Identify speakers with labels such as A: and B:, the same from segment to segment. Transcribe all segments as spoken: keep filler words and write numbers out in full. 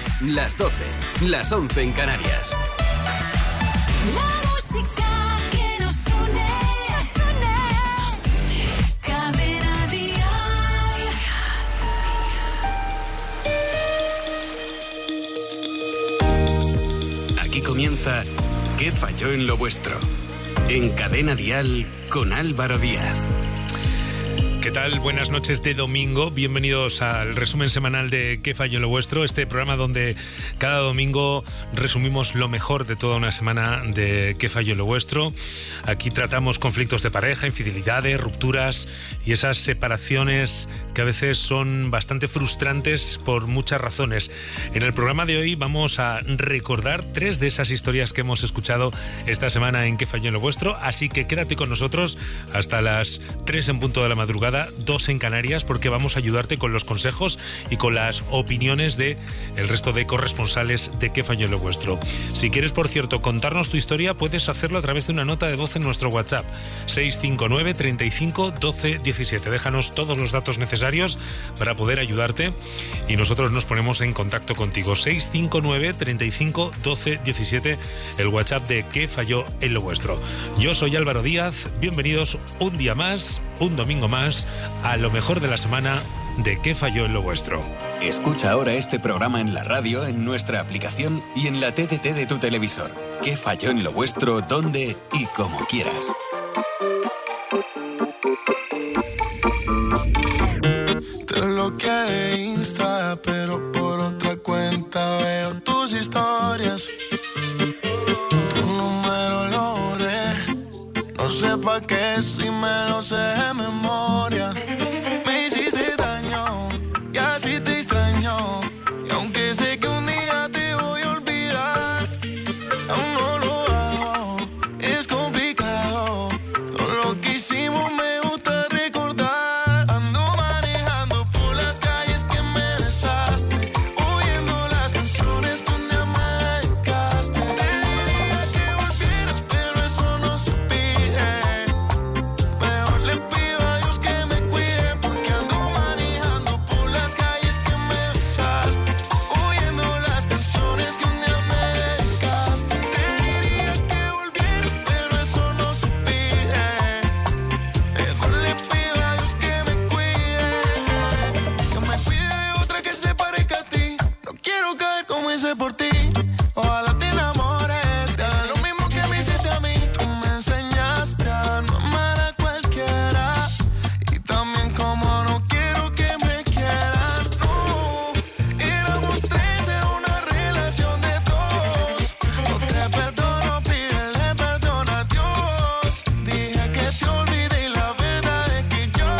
A: las doce, las once en Canarias.
B: La música que nos une, nos une, nos une. Cadena Dial.
A: Aquí comienza ¿Qué falló en lo vuestro? En Cadena Dial con Álvaro Díaz.
C: ¿Qué tal? Buenas noches de domingo. Bienvenidos al resumen semanal de ¿Qué falló en lo vuestro? Este programa donde cada domingo resumimos lo mejor de toda una semana de ¿Qué falló en lo vuestro? Aquí tratamos conflictos de pareja, infidelidades, rupturas y esas separaciones que a veces son bastante frustrantes por muchas razones. En el programa de hoy vamos a recordar tres de esas historias que hemos escuchado esta semana en ¿Qué falló en lo vuestro? Así que quédate con nosotros hasta las tres en punto de la madrugada, dos en Canarias, porque vamos a ayudarte con los consejos y con las opiniones de el resto de corresponsales de ¿Qué falló en lo vuestro? Si quieres, por cierto, contarnos tu historia, puedes hacerlo a través de una nota de voz en nuestro WhatsApp seis cinco nueve, treinta y cinco, doce, diecisiete. Déjanos todos los datos necesarios para poder ayudarte y nosotros nos ponemos en contacto contigo. seis cinco nueve, treinta y cinco, doce, diecisiete, el WhatsApp de ¿Qué falló en lo vuestro? Yo soy Álvaro Díaz, bienvenidos un día más, un domingo más, a lo mejor de la semana de ¿Qué falló en lo vuestro?
A: Escucha ahora este programa en la radio, en nuestra aplicación y en la T D T de tu televisor. ¿Qué falló en lo vuestro? Donde y como quieras.
D: Te bloqueé de Insta, pero por otra cuenta veo tus historias. Tu número lo borré, no sé pa' qué si me lo sé de memoria. Me hiciste daño y así te extraño, y aunque sé que un día te voy a olvidar, aún no lo hago, es complicado. Todo lo que hicimos me gusta recordar. Ando manejando por las calles que me besaste, oyendo las canciones que un día me dedicaste. Te diría que volvieras, pero eso no se pide. Mejor le pido a Dios que me cuide, porque ando manejando por las calles que me besaste, oyendo las canciones que un día me dedicaste. Te diría que volvieras, pero eso no se pide. Mejor le pido a Dios que me cuide, que me cuide de otra que se parezca a ti. No quiero caer como hice por ti. Ojalá te enamores, te haga lo mismo que me hiciste a mí. Tú me enseñaste a no amar a cualquiera, y también como no quiero que me quieran. No, éramos tres, era una relación de dos. No te perdono, pídele perdón a Dios. Dije que te olvidé y la verdad es que yo,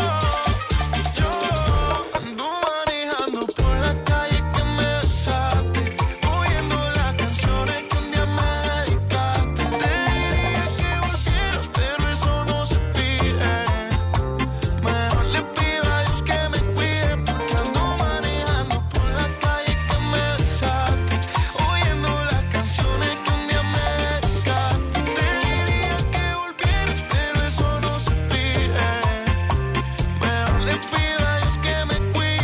D: yo ando manejando por la calle que me besaste, oyendo las canciones que un día me dedicaste. Te diría que volvieras, pero eso no se pide. Mejor le pido a Dios que me cuide, porque ando manejando por la calle que me besaste, oyendo las canciones que un día me dedicaste. Te diría que volvieras, pero eso no se pide. Mejor le pido a Dios que me cuide.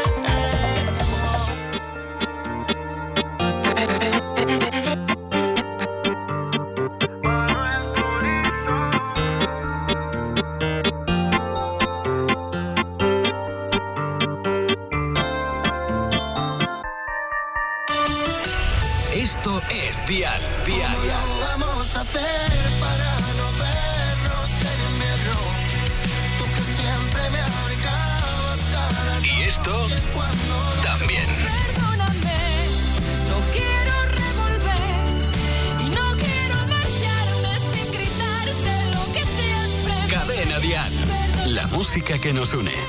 A: Esto es Dial. Dial.
D: ¿Cómo lo vamos a hacer para no vernos en invierno? Tú que siempre me abrigabas cada
A: Y esto
D: noche cuando
A: también.
B: Perdóname, no quiero revolver y no quiero marcharme sin gritarte lo que siempre.
A: Cadena Dial. La música que nos une.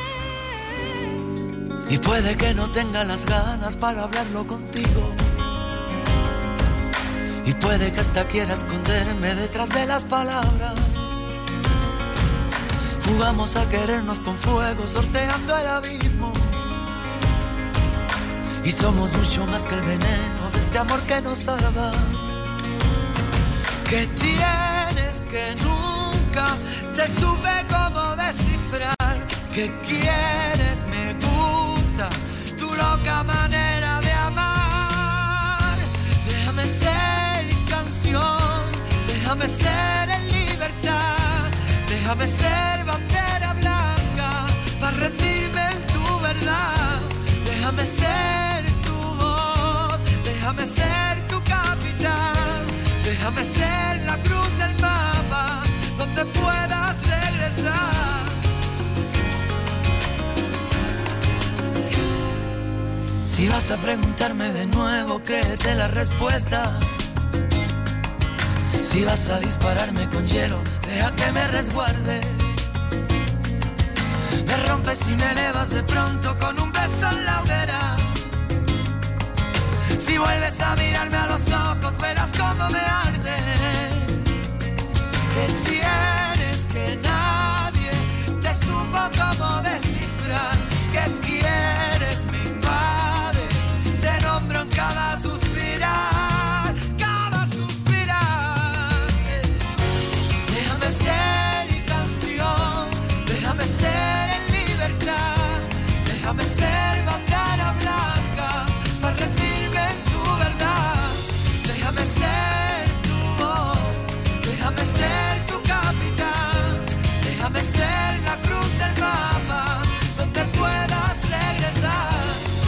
E: Y puede que no tenga las ganas para hablarlo contigo, y puede que hasta quiera esconderme detrás de las palabras. Jugamos a querernos con fuego, sorteando el abismo, y somos mucho más que el veneno de este amor que nos salva. ¿Qué tienes que nunca te supe cómo descifrar? ¿Qué quieres? Me gusta tu loca manera de amar. Déjame ser bandera blanca para rendirme en tu verdad. Déjame ser tu voz, déjame ser tu capitán. Déjame ser la cruz del mapa donde puedas regresar. Si vas a preguntarme de nuevo, créete la respuesta. Si vas a dispararme con hielo, deja que me resguarde. Me rompes y me elevas de pronto con un beso en la hoguera. Si vuelves a mirarme a los ojos, verás cómo me arde. Que tienes que nadie te supo cómo descifrar. Que quieres me invade, te nombro en cada suspirar, cada suspirar. Déjame ser y canción, déjame ser en libertad. Déjame ser bandera blanca para rendirme en tu verdad. Déjame ser tu voz, déjame ser tu capitán. Déjame ser la cruz del mapa donde puedas regresar.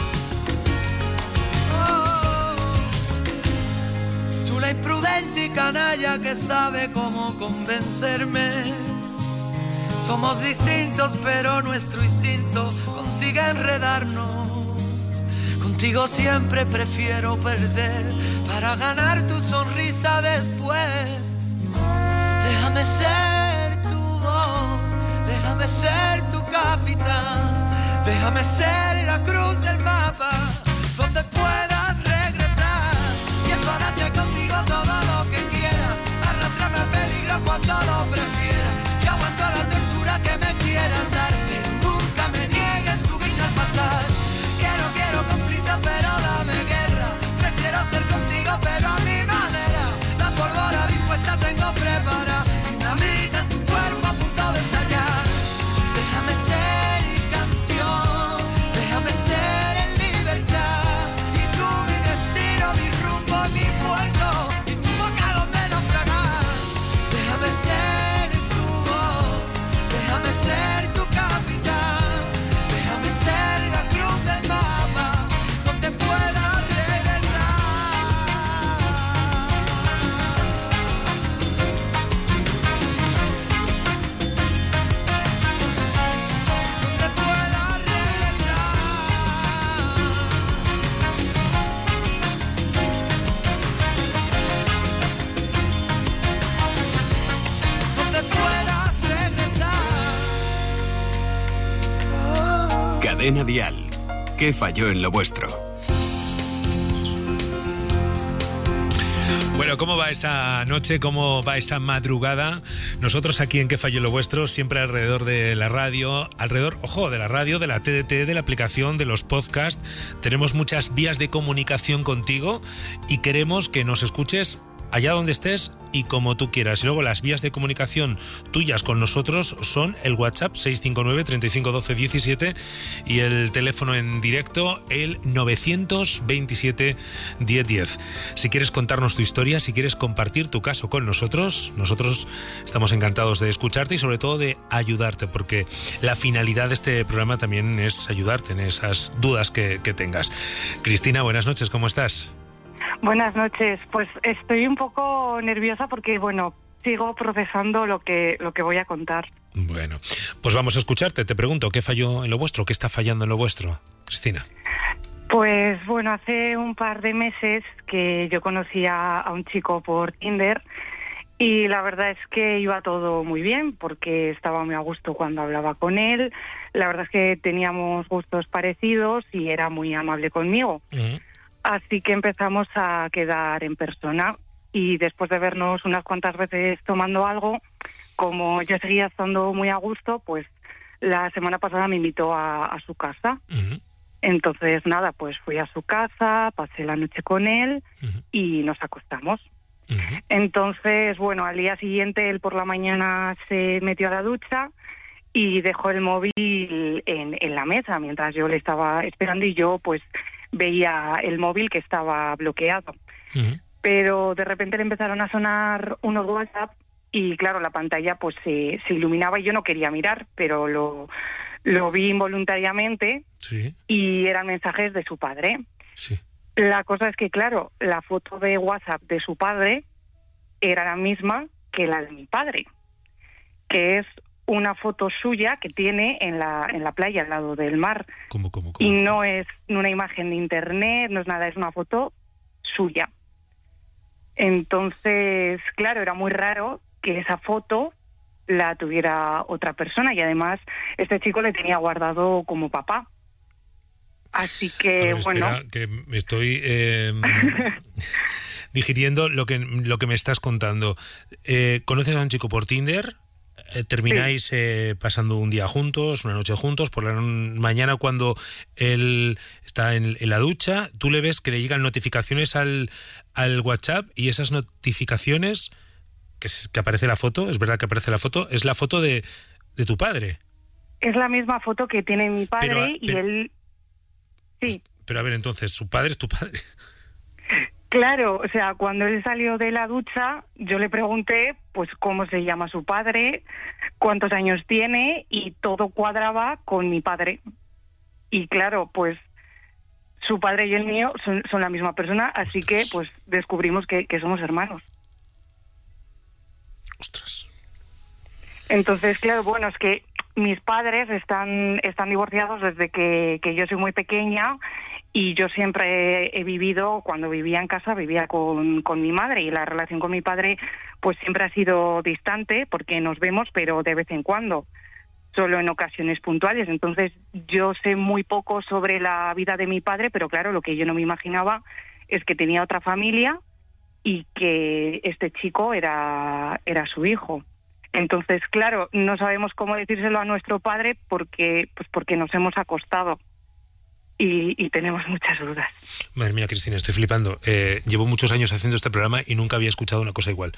E: Oh, tú la imprudente y canalla que sabe cómo convencerme. Somos distintos pero nuestro instinto consigue enredarnos. Contigo siempre prefiero perder para ganar tu sonrisa después. Déjame ser tu voz, déjame ser tu capitán. Déjame ser la cruz del mapa donde puedas regresar. Pienso darte contigo todo lo que quieras, arrastrarme al peligro cuando lo prefieras. Yo aguanto la tortura que me quieras dar, pero nunca me niegues tu guiño al pasar. Quiero, quiero conflicto, pero dame guerra. Prefiero ser contigo, pero a mi manera. La pólvora dispuesta tengo preparada. Dinamita es tu cuerpo a punto de estallar. Déjame ser y canción, déjame ser en libertad. Y tú mi destino, mi rumbo, mi puerto, y tu boca donde naufragar. Déjame ser tu voz, déjame ser tu capitán. Déjame ser la cruz del mapa donde puedas regresar. Donde puedas regresar. Donde puedas regresar. Oh.
A: Cadena Dial. ¿Qué falló en lo vuestro?
C: Bueno, ¿cómo va esa noche? ¿Cómo va esa madrugada? Nosotros aquí en ¿Qué falló en lo vuestro? Siempre alrededor de la radio, alrededor, ojo, de la radio, de la T D T, de la aplicación, de los podcasts. Tenemos muchas vías de comunicación contigo y queremos que nos escuches allá donde estés y como tú quieras. Y luego las vías de comunicación tuyas con nosotros son el WhatsApp seis cinco nueve, treinta y cinco, doce, diecisiete y el teléfono en directo el novecientos veintisiete, diez diez. Si quieres contarnos tu historia, si quieres compartir tu caso con nosotros, nosotros estamos encantados de escucharte y sobre todo de ayudarte, porque la finalidad de este programa también es ayudarte en esas dudas que, que tengas. Cristina, buenas noches, ¿cómo estás?
F: Buenas noches. Pues estoy un poco nerviosa porque, bueno, sigo procesando lo que lo que voy a contar.
C: Bueno, pues vamos a escucharte. Te pregunto, ¿qué falló en lo vuestro? ¿Qué está fallando en lo vuestro, Cristina?
F: Pues bueno, hace un par de meses que yo conocí a, a un chico por Tinder y la verdad es que iba todo muy bien porque estaba muy a gusto cuando hablaba con él. La verdad es que teníamos gustos parecidos y era muy amable conmigo. Uh-huh. Así que empezamos a quedar en persona y después de vernos unas cuantas veces tomando algo, como yo seguía estando muy a gusto, pues la semana pasada me invitó a, a su casa. Uh-huh. Entonces, nada, pues fui a su casa, pasé la noche con él uh-huh. y nos acostamos. Uh-huh. Entonces, bueno, al día siguiente él por la mañana se metió a la ducha y dejó el móvil en, en la mesa mientras yo le estaba esperando y yo pues veía el móvil que estaba bloqueado. Uh-huh. Pero de repente le empezaron a sonar unos WhatsApp y claro, la pantalla pues se, se iluminaba y yo no quería mirar, pero lo, lo vi involuntariamente
C: Sí,
F: y eran mensajes de su padre.
C: sí.
F: La cosa es que, claro, la foto de WhatsApp de su padre era la misma que la de mi padre, que es una foto suya que tiene en la, en la playa al lado del mar.
C: ¿Cómo, cómo, cómo?
F: Y no es una imagen de internet, no es nada, es una foto suya. Entonces, claro, era muy raro que esa foto la tuviera otra persona y además este chico le tenía guardado como papá. Así
C: A
F: que,
C: ver,
F: bueno,
C: espera, que me estoy eh, digiriendo lo que, lo que me estás contando. Eh, ¿Conoces a un chico por Tinder? Eh, ¿Termináis eh, pasando un día juntos, una noche juntos? Por la mañana, cuando él está en, en la ducha, tú le ves que le llegan notificaciones al, al WhatsApp, y esas notificaciones, que, es- que aparece la foto, es verdad que aparece la foto, es la foto de, de tu padre.
F: es la misma foto que tiene mi padre
C: Pero,
F: y
C: pero-
F: él... Sí,
C: Pero a ver, entonces, su padre es tu padre.
F: claro, o sea, cuando él salió de la ducha, yo le pregunté, pues, cómo se llama su padre, cuántos años tiene, y todo cuadraba con mi padre. Y claro, pues, su padre y el mío son, son la misma persona, así
C: Ostras.
F: que, pues, descubrimos que, que somos hermanos.
C: Ostras.
F: Entonces, claro, bueno, es que mis padres están, están divorciados desde que, que yo soy muy pequeña, y yo siempre he, he vivido, cuando vivía en casa, vivía con, con mi madre, y la relación con mi padre pues siempre ha sido distante, porque nos vemos, pero de vez en cuando, solo en ocasiones puntuales. Entonces yo sé muy poco sobre la vida de mi padre, pero claro, lo que yo no me imaginaba es que tenía otra familia y que este chico era, era su hijo. Entonces, claro, no sabemos cómo decírselo a nuestro padre porque, pues porque nos hemos acostado y, y tenemos muchas dudas.
C: Madre mía, Cristina, estoy flipando. Eh, llevo muchos años haciendo este programa y nunca había escuchado una cosa igual.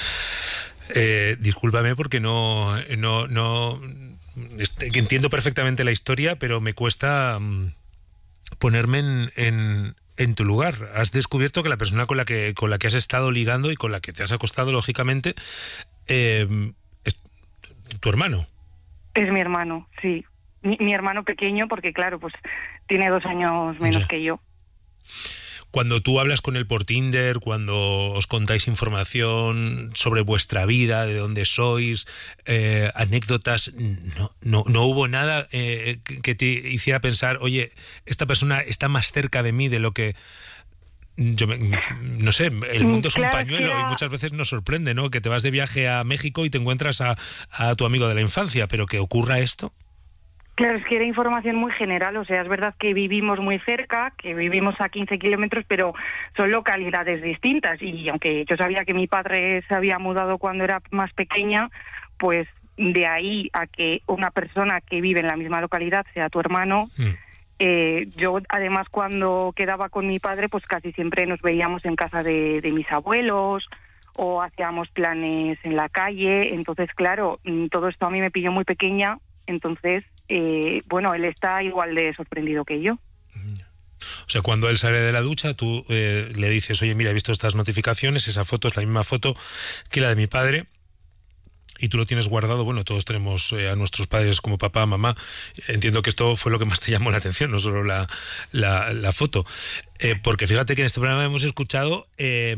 C: Eh, discúlpame porque no, no, no este, entiendo perfectamente la historia, pero me cuesta mm, ponerme en, en, en tu lugar. Has descubierto que la persona con la que con la que has estado ligando y con la que te has acostado, lógicamente, eh, es tu hermano.
F: Es mi hermano, sí. Mi, mi hermano pequeño, porque claro, pues tiene dos años menos
C: Ya.
F: que yo.
C: Cuando tú hablas con él por Tinder, cuando os contáis información sobre vuestra vida, de dónde sois, eh, anécdotas, no, no, no hubo nada eh, que que te hiciera pensar, oye, esta persona está más cerca de mí de lo que... Yo me- no sé, el mundo es un
F: Claro, es que
C: pañuelo y
F: era-
C: muchas veces nos sorprende, ¿no? Que te vas de viaje a México y te encuentras a, a tu amigo de la infancia, pero que ocurra esto...
F: Claro, es que era información muy general, o sea, es verdad que vivimos muy cerca, que vivimos a quince kilómetros, pero son localidades distintas, y aunque yo sabía que mi padre se había mudado cuando era más pequeña, pues de ahí a que una persona que vive en la misma localidad sea tu hermano,
C: Mm.
F: eh, yo además cuando quedaba con mi padre, pues casi siempre nos veíamos en casa de, de mis abuelos, o hacíamos planes en la calle. Entonces, claro, mm, todo esto a mí me pilló muy pequeña, entonces... Eh, bueno, él está igual de sorprendido que yo.
C: O sea, cuando él sale de la ducha, tú eh, le dices, oye, mira, he visto estas notificaciones, esa foto es la misma foto que la de mi padre, y tú lo tienes guardado. Bueno, todos tenemos eh, a nuestros padres como papá, mamá. Entiendo que esto fue lo que más te llamó la atención, no solo la, la, la foto. Eh, porque fíjate que en este programa hemos escuchado eh,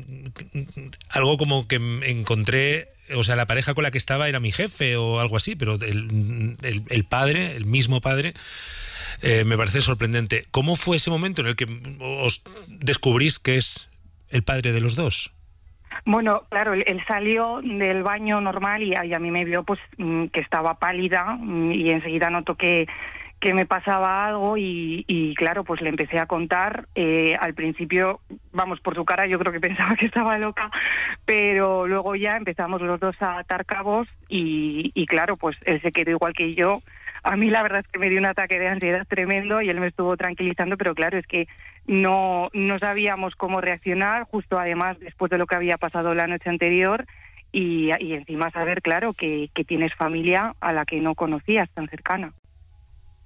C: algo como que encontré... O sea, la pareja con la que estaba era mi jefe o algo así, pero el, el, el padre, el mismo padre, eh, me parece sorprendente. ¿Cómo fue ese momento en el que os descubrís que es el padre de los dos?
F: Bueno, claro, él, él salió del baño normal y, y a mí me vio pues mm, que estaba pálida, mm, y enseguida notó que, que me pasaba algo y, y claro, pues le empecé a contar. Eh, al principio, vamos, por su cara yo creo que pensaba que estaba loca, pero luego ya empezamos los dos a atar cabos y, y claro, pues él se quedó igual que yo. A mí la verdad es que me dio un ataque de ansiedad tremendo y él me estuvo tranquilizando, pero claro, es que no, no sabíamos cómo reaccionar, justo además después de lo que había pasado la noche anterior, y, y encima saber, claro, que, que tienes familia a la que no conocías tan cercana.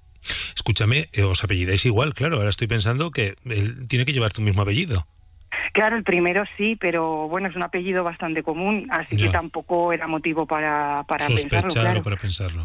C: Escúchame, eh, os apellidáis igual, claro. Ahora estoy pensando que él tiene que llevar tu mismo apellido.
F: Claro, el primero sí, pero bueno, es un apellido bastante común, así
C: Ya.
F: que tampoco era motivo para, para
C: Sospechar
F: pensarlo, claro.
C: o para pensarlo.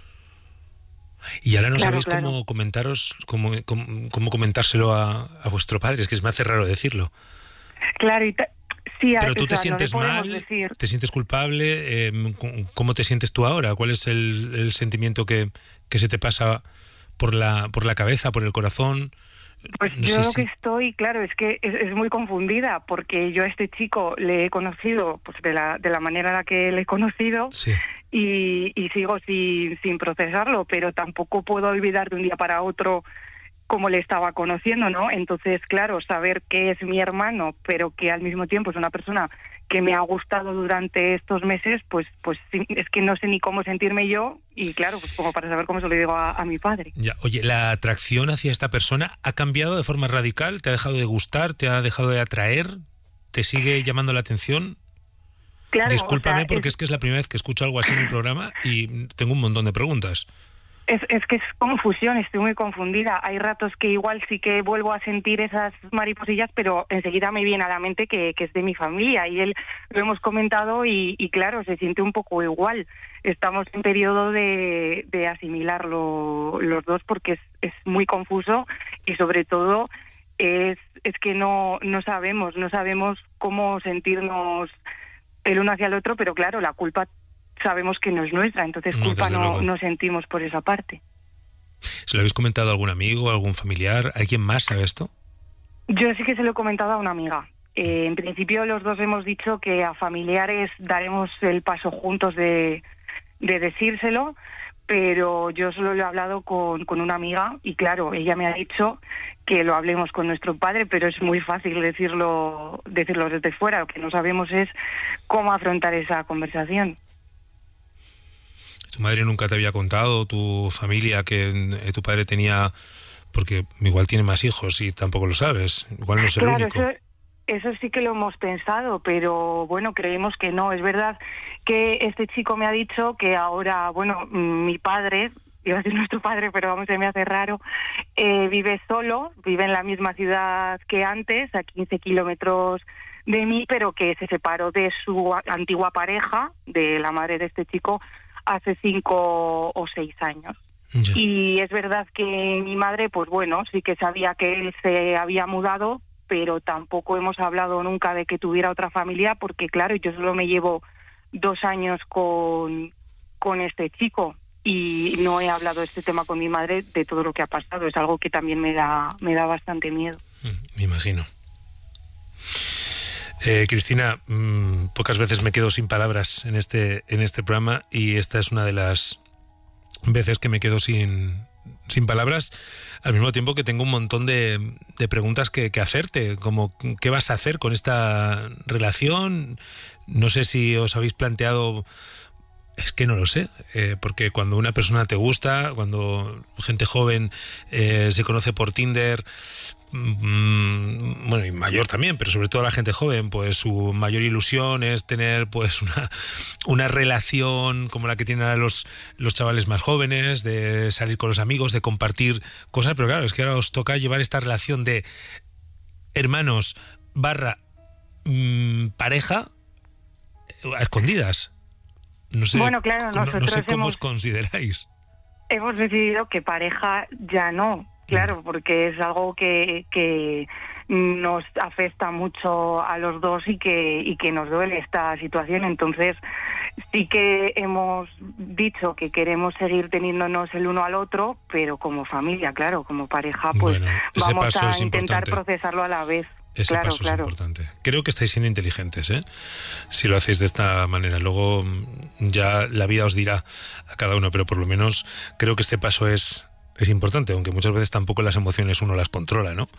C: Y ahora no
F: Claro,
C: sabéis
F: claro.
C: cómo comentaros, cómo, cómo, cómo comentárselo a, a vuestro padre, es que se me hace raro decirlo.
F: Claro, y ta- sí, a-
C: Pero
F: o
C: tú te
F: sea, no le
C: sientes
F: podemos
C: mal,
F: decir.
C: te sientes culpable, eh, ¿cómo te sientes tú ahora? ¿Cuál es el, el sentimiento que, que se te pasa por la, por la cabeza, por el corazón?
F: Pues
C: No
F: yo
C: sé
F: lo
C: si-
F: que estoy, claro, es que es, es muy confundida, porque yo a este chico le he conocido pues de la, de la manera en la que le he conocido
C: Sí.
F: y, y sigo sin, sin procesarlo, pero tampoco puedo olvidar de un día para otro cómo le estaba conociendo, ¿no? Entonces, claro, saber que es mi hermano, pero que al mismo tiempo es una persona que me ha gustado durante estos meses, pues pues sí, es que no sé ni cómo sentirme yo y claro, pues como para saber cómo se lo digo a, a mi padre.
C: Ya. Oye, ¿la atracción hacia esta persona ha cambiado de forma radical? ¿Te ha dejado de gustar? ¿Te ha dejado de atraer? ¿Te sigue llamando la atención?
F: Claro,
C: Discúlpame
F: o sea,
C: porque
F: es-
C: es que es la primera vez que escucho algo así en el programa y tengo un montón de preguntas.
F: Es, es que es confusión, estoy muy confundida. Hay ratos que igual sí que vuelvo a sentir esas mariposillas, pero enseguida me viene a la mente que, que es de mi familia y él lo hemos comentado y, y claro, se siente un poco igual. Estamos en periodo de, de asimilarlo los dos porque es, es muy confuso y sobre todo es, es que no, no sabemos, no sabemos cómo sentirnos el uno hacia el otro, pero claro, la culpa sabemos que no es nuestra, entonces
C: No,
F: culpa
C: desde
F: no,
C: luego.
F: no sentimos por esa parte.
C: ¿Se lo habéis comentado a algún amigo, a algún familiar? ¿Alguien más sabe esto?
F: Yo sí que se lo he comentado a una amiga. Eh, en principio los dos hemos dicho que a familiares daremos el paso juntos de, de decírselo, pero yo solo lo he hablado con, con una amiga y claro, ella me ha dicho que lo hablemos con nuestro padre, pero es muy fácil decirlo, decirlo desde fuera. Lo que no sabemos es cómo afrontar esa conversación.
C: ¿Tu madre nunca te había contado, tu familia, que eh, tu padre tenía... Porque igual tiene más hijos y tampoco lo sabes. Igual no es el
F: Claro,
C: único.
F: eso, eso sí que lo hemos pensado, pero bueno, creemos que no. Es verdad que este chico me ha dicho que ahora, bueno, mm, mi padre, iba a decir nuestro padre, pero vamos, se me hace raro, eh, vive solo, vive en la misma ciudad que antes, a quince kilómetros de mí, pero que se separó de su a- antigua pareja, de la madre de este chico, hace cinco o seis años.
C: Ya.
F: Y es verdad que mi madre, pues bueno, sí que sabía que él se había mudado, pero tampoco hemos hablado nunca de que tuviera otra familia, porque claro, yo solo me llevo dos años con, con este chico y no he hablado de este tema con mi madre de todo lo que ha pasado. Es algo que también me da, me da bastante miedo.
C: Mm, Me imagino. Eh, Cristina, mmm, pocas veces me quedo sin palabras en este, en este programa y esta es una de las veces que me quedo sin, sin palabras, al mismo tiempo que tengo un montón de, de preguntas que, que hacerte, como ¿qué vas a hacer con esta relación? No sé si os habéis planteado... Es que no lo sé, eh, porque cuando una persona te gusta, cuando gente joven eh, se conoce por Tinder, mmm, bueno, y mayor también, pero sobre todo la gente joven, pues su mayor ilusión es tener pues una, una relación como la que tienen ahora los, los chavales más jóvenes, de salir con los amigos, de compartir cosas, pero claro, es que ahora os toca llevar esta relación de hermanos barra mmm, pareja a escondidas. No sé,
F: Bueno, claro,
C: no, no
F: nosotros
C: sé cómo
F: hemos-
C: os consideráis.
F: Hemos decidido que pareja ya no, claro, porque es algo que, que nos afecta mucho a los dos y que, y que nos duele esta situación. Entonces, sí que hemos dicho que queremos seguir teniéndonos el uno al otro, pero como familia, claro, como pareja, pues
C: Bueno, ese
F: vamos
C: paso
F: a
C: es
F: intentar
C: importante.
F: procesarlo a la vez.
C: Ese
F: claro,
C: paso
F: claro.
C: es importante. Creo que estáis siendo inteligentes, ¿eh? Si lo hacéis de esta manera. Luego mm, ya la vida os dirá a cada uno, pero por lo menos creo que este paso es, es importante, aunque muchas veces tampoco las emociones uno las controla, ¿no?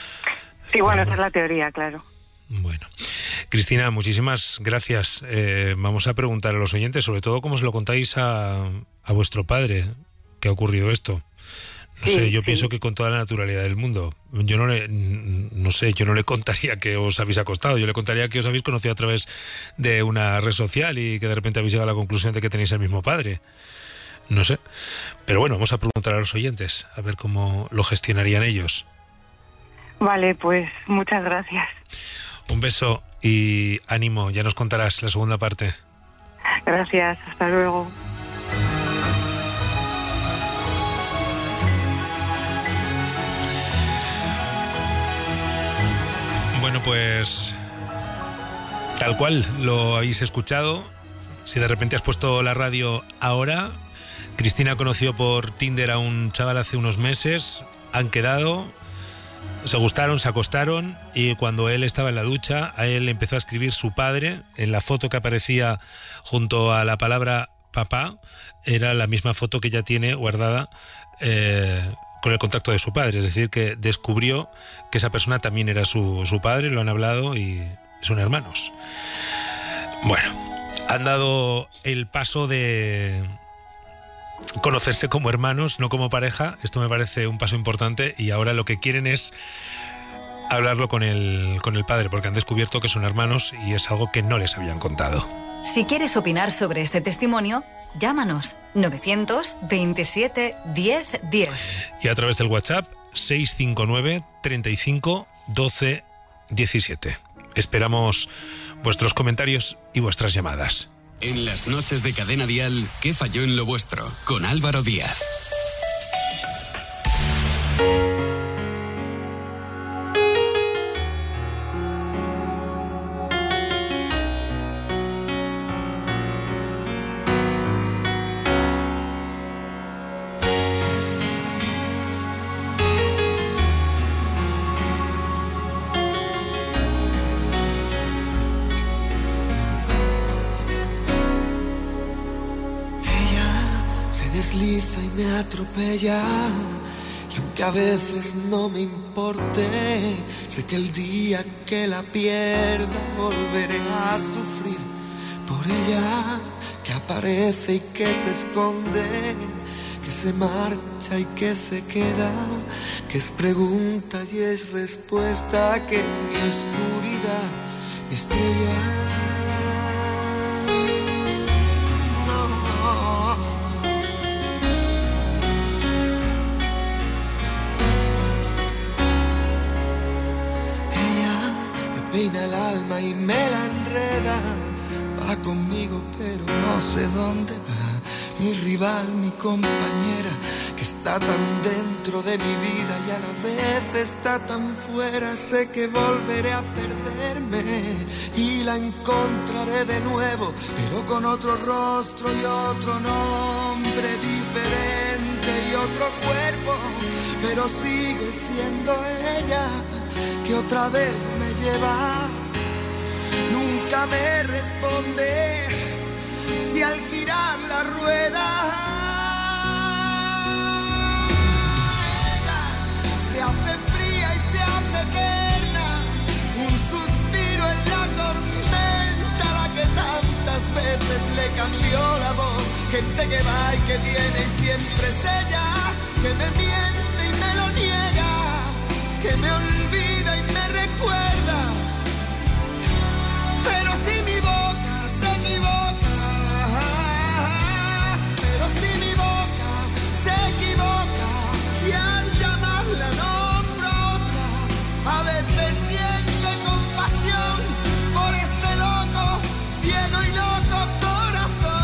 F: Sí, bueno,
C: Pero
F: esa es la teoría, claro.
C: Bueno. Cristina, muchísimas gracias. Eh, vamos a preguntar a los oyentes, sobre todo cómo se lo contáis a, a vuestro padre, que ha ocurrido esto. No
F: Sí,
C: sé, yo
F: sí.
C: pienso que con toda la naturalidad del mundo. Yo no le, no sé, yo no le contaría que os habéis acostado, yo le contaría que os habéis conocido a través de una red social y que de repente habéis llegado a la conclusión de que tenéis el mismo padre. No sé. Pero bueno, vamos a preguntar a los oyentes, a ver cómo lo gestionarían ellos.
F: Vale, pues muchas gracias.
C: Un beso y ánimo, ya nos contarás la segunda parte.
F: Gracias, hasta luego.
C: Bueno, pues tal cual lo habéis escuchado. Si de repente has puesto la radio ahora, Cristina conoció por Tinder a un chaval hace unos meses, han quedado, se gustaron, se acostaron, y cuando él estaba en la ducha, a él empezó a escribir su padre. En la foto que aparecía junto a la palabra papá era la misma foto que ella tiene guardada eh, con el contacto de su padre, es decir, que descubrió que esa persona también era su, su padre, lo han hablado y son hermanos. Bueno, han dado el paso de conocerse como hermanos, no como pareja. Esto me parece un paso importante, y ahora lo que quieren es hablarlo con el, con el padre, porque han descubierto que son hermanos y es algo que no les habían contado.
G: Si quieres opinar sobre este testimonio, llámanos novecientos veintisiete diez diez.
C: Y a través del WhatsApp seis cinco nueve treinta y cinco doce diecisiete. Esperamos vuestros comentarios y vuestras llamadas.
A: En las noches de Cadena Dial, ¿qué falló en lo vuestro? Con Álvaro Díaz.
D: Desliza y me atropella, y aunque a veces no me importe, sé que el día que la pierda volveré a sufrir por ella, que aparece y que se esconde, que se marcha y que se queda, que es pregunta y es respuesta, que es mi oscuridad, mi estrella. Peina el alma y me la enreda, va conmigo pero no sé dónde va. Mi rival, mi compañera, que está tan dentro de mi vida y a la vez está tan fuera. Sé que volveré a perderme y la encontraré de nuevo, pero con otro rostro y otro nombre diferente y otro cuerpo, pero sigue siendo ella que otra vez me lleva. Nunca me responde si al girar la rueda ella se hace fría y se hace eterna, un suspiro en la tormenta, la que tantas veces le cambió la voz. Gente que va y que viene y siempre es ella, que me miente y me lo niega, que me olvida y me recuerda. Pero si mi boca se equivoca, pero si mi boca se equivoca y al llamarla nombro a otra, a veces siente compasión por este loco, ciego y loco corazón.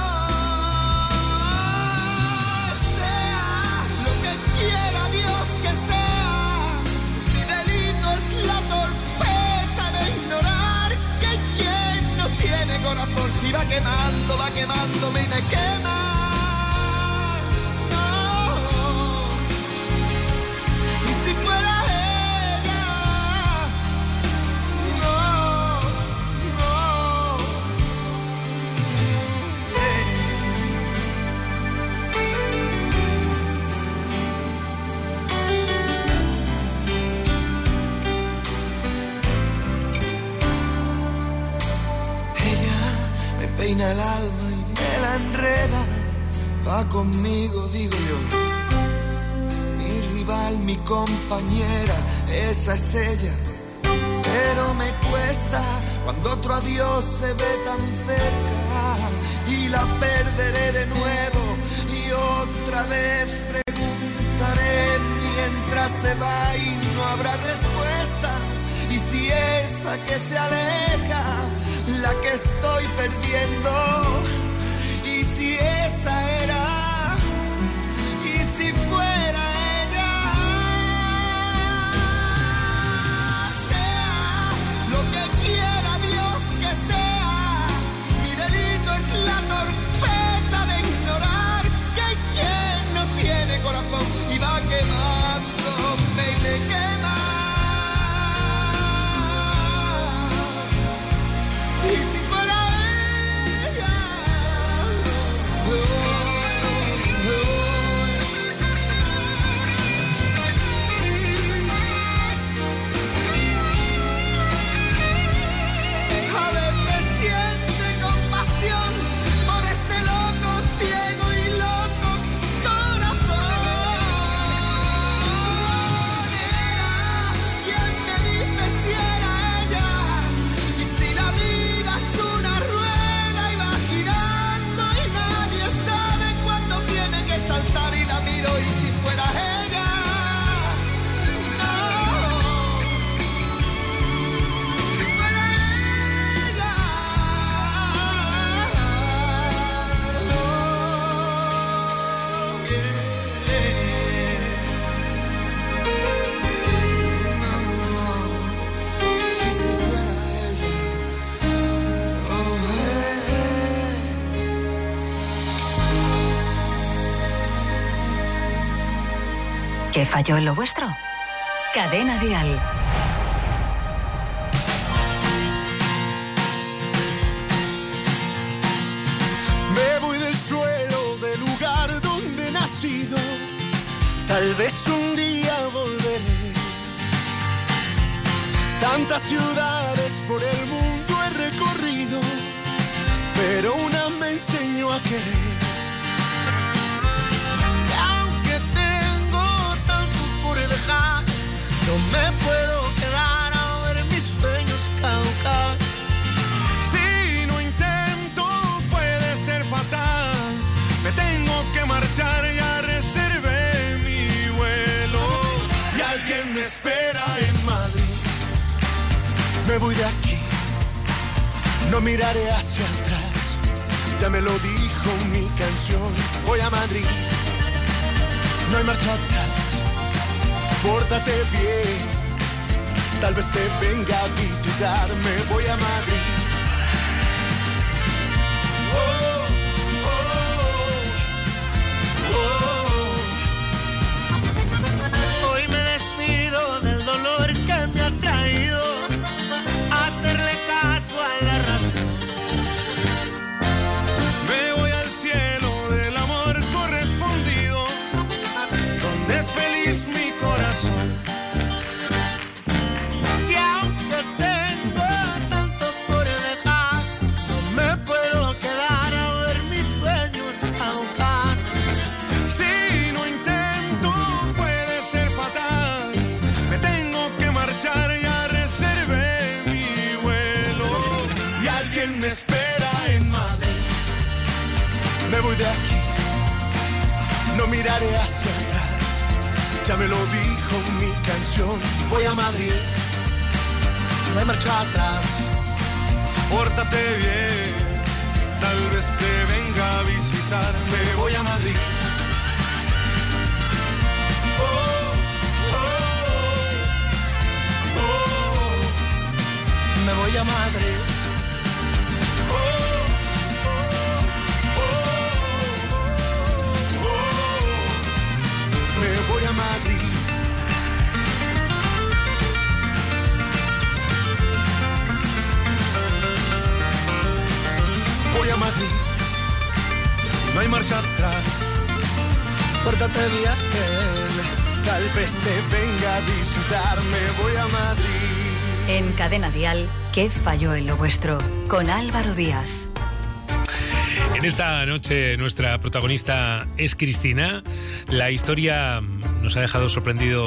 D: Sea lo que quiera Dios que sea, mi delito es la torpeza de ignorar que quien no tiene corazón y va quemando, va quemándome y me quema. No. Y si fuera ella, no, no. Peina el alma y me la enreda, va conmigo, digo yo. Mi rival, mi compañera, esa es ella. Pero me cuesta cuando otro adiós se ve tan cerca y la perderé de nuevo y otra vez preguntaré mientras se va y no habrá respuesta. Y
E: si esa que se aleja, la que estoy perdiendo, y si esa era, y si fuera ella, sea lo que quiera Dios que sea, mi delito es la torpeza de ignorar que hay quien no tiene corazón y va quemándome y me quema. Y si fuera ella, oh, oh, oh. A veces siente compasión por este loco, ciego y loco corazón. Era quien me dice si era ella, y si la vida es una rueda y va girando y nadie sabe cuándo tiene que saltar, y la miro y si fuera ella, no, si fuera ella, no, yeah. Y si fuera ella, oh, eh.
G: ¿Qué falló en lo vuestro? Cadena Dial.
D: Me voy del suelo, del lugar donde he nacido. Tal vez un día volveré. Tantas ciudades por el mundo he recorrido, pero una me enseñó a querer.
E: Y aunque tengo tanto por dejar, no me puedo quedar a ver mis sueños caducar.
D: Si no intento puede ser fatal. Me tengo que marchar, ya reservé mi vuelo. Y alguien me espera en Madrid. Me voy de aquí, no miraré hacia atrás. Ya me lo dijo mi canción. Voy a Madrid, no hay marcha atrás. Pórtate bien, tal vez te venga a visitarme. Voy a Madrid. Oh, oh, oh.
E: Hoy me despido del dolor que me ha traído hacerle caso a la razón.
D: Me voy al cielo del amor correspondido, donde es feliz mi corazón.
E: Y aunque tengo tanto por dejar, no me puedo quedar a ver mis sueños caducar.
D: Si no intento puede ser fatal. Me tengo que marchar, ya reservé mi vuelo. Y alguien me espera en Madrid. Me voy de aquí, no miraré hacia atrás. Ya me lo dijo mi canción. Voy a Madrid, no hay marcha atrás. Pórtate bien, tal vez te venga a visitarme. Voy a Madrid. Oh, oh, oh.
E: Me voy a Madrid.
D: Oh, oh, oh, oh. Me voy a Madrid. Voy a Madrid, no hay marcha atrás. Pórtate bien, tal vez te venga a visitarme. Voy a Madrid.
G: En Cadena Dial, ¿qué falló en lo vuestro? Con Álvaro Díaz.
C: En esta noche nuestra protagonista es Cristina. La historia nos ha dejado sorprendidos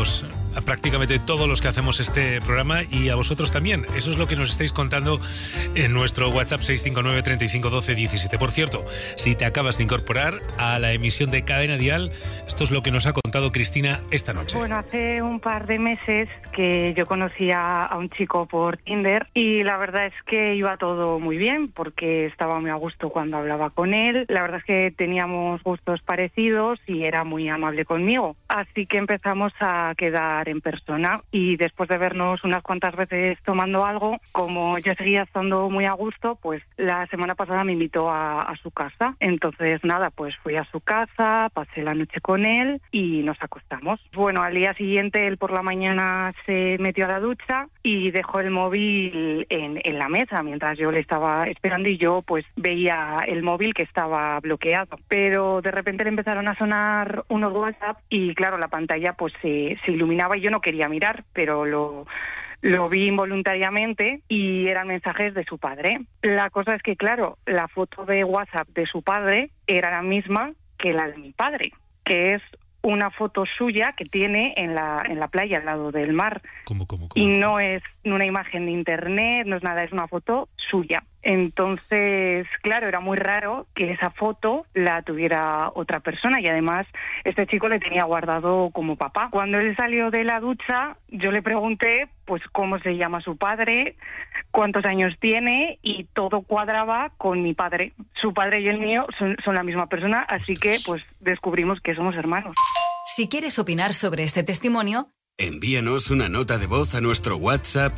C: a prácticamente todos los que hacemos este programa y a vosotros también. Eso es lo que nos estáis contando en nuestro WhatsApp seis cinco nueve, treinta y cinco, doce, diecisiete. Por cierto, si te acabas de incorporar a la emisión de Cadena Dial, esto es lo que nos ha contado Cristina esta noche.
F: Bueno, hace un par de meses que yo conocía a un chico por Tinder y la verdad es que iba todo muy bien porque estaba muy a gusto cuando hablaba con él. La verdad es que teníamos gustos parecidos y era muy amable conmigo. Así que empezamos a quedar en persona y después de vernos unas cuantas veces tomando algo, como yo seguía estando muy a gusto, pues la semana pasada me invitó a, a su casa. Entonces nada, pues fui a su casa, pasé la noche con él y nos acostamos. Bueno, al día siguiente él por la mañana se metió a la ducha y dejó el móvil en, en la mesa mientras yo le estaba esperando y yo pues veía el móvil que estaba bloqueado. Pero de repente le empezaron a sonar unos WhatsApp y claro, la pantalla pues se, se iluminaba y yo no quería mirar, pero lo... Lo vi involuntariamente y eran mensajes de su padre. La cosa es que, claro, la foto de WhatsApp de su padre era la misma que la de mi padre, que es una foto suya que tiene en la en la playa al lado del mar.
C: ¿Cómo, cómo, cómo?
F: Y no es una imagen de internet, no es nada, es una foto suya. Entonces, claro, era muy raro que esa foto la tuviera otra persona y además este chico le tenía guardado como papá. Cuando él salió de la ducha, yo le pregunté pues cómo se llama su padre, cuántos años tiene y todo cuadraba con mi padre. Su padre y el mío son, son la misma persona, así que pues descubrimos que somos hermanos.
G: Si quieres opinar sobre este testimonio,
A: envíanos una nota de voz a nuestro WhatsApp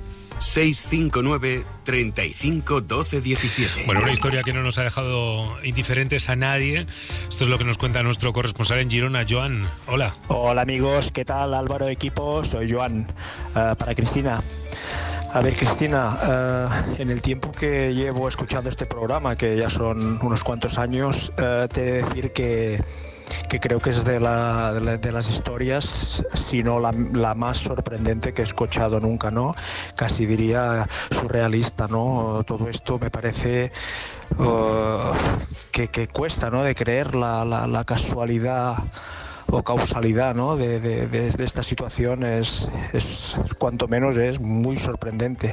A: seis cinco nueve, treinta y cinco, doce, diecisiete.
C: Bueno, una historia que no nos ha dejado indiferentes a nadie. Esto es lo que nos cuenta nuestro corresponsal en Girona, Joan. Hola.
H: Hola amigos, ¿qué tal? Álvaro, equipo, soy Joan. Uh, para Cristina. A ver, Cristina, uh, en el tiempo que llevo escuchando este programa, que ya son unos cuantos años, uh, te he de decir que que creo que es de, la, de, la, de las historias, si no la, la más sorprendente que he escuchado nunca, ¿no? Casi diría surrealista, ¿no? Todo esto me parece uh, que, que cuesta, ¿no? De creer la, la, la casualidad o causalidad, ¿no? de, de, de, de esta situación es, es, cuanto menos, es muy sorprendente.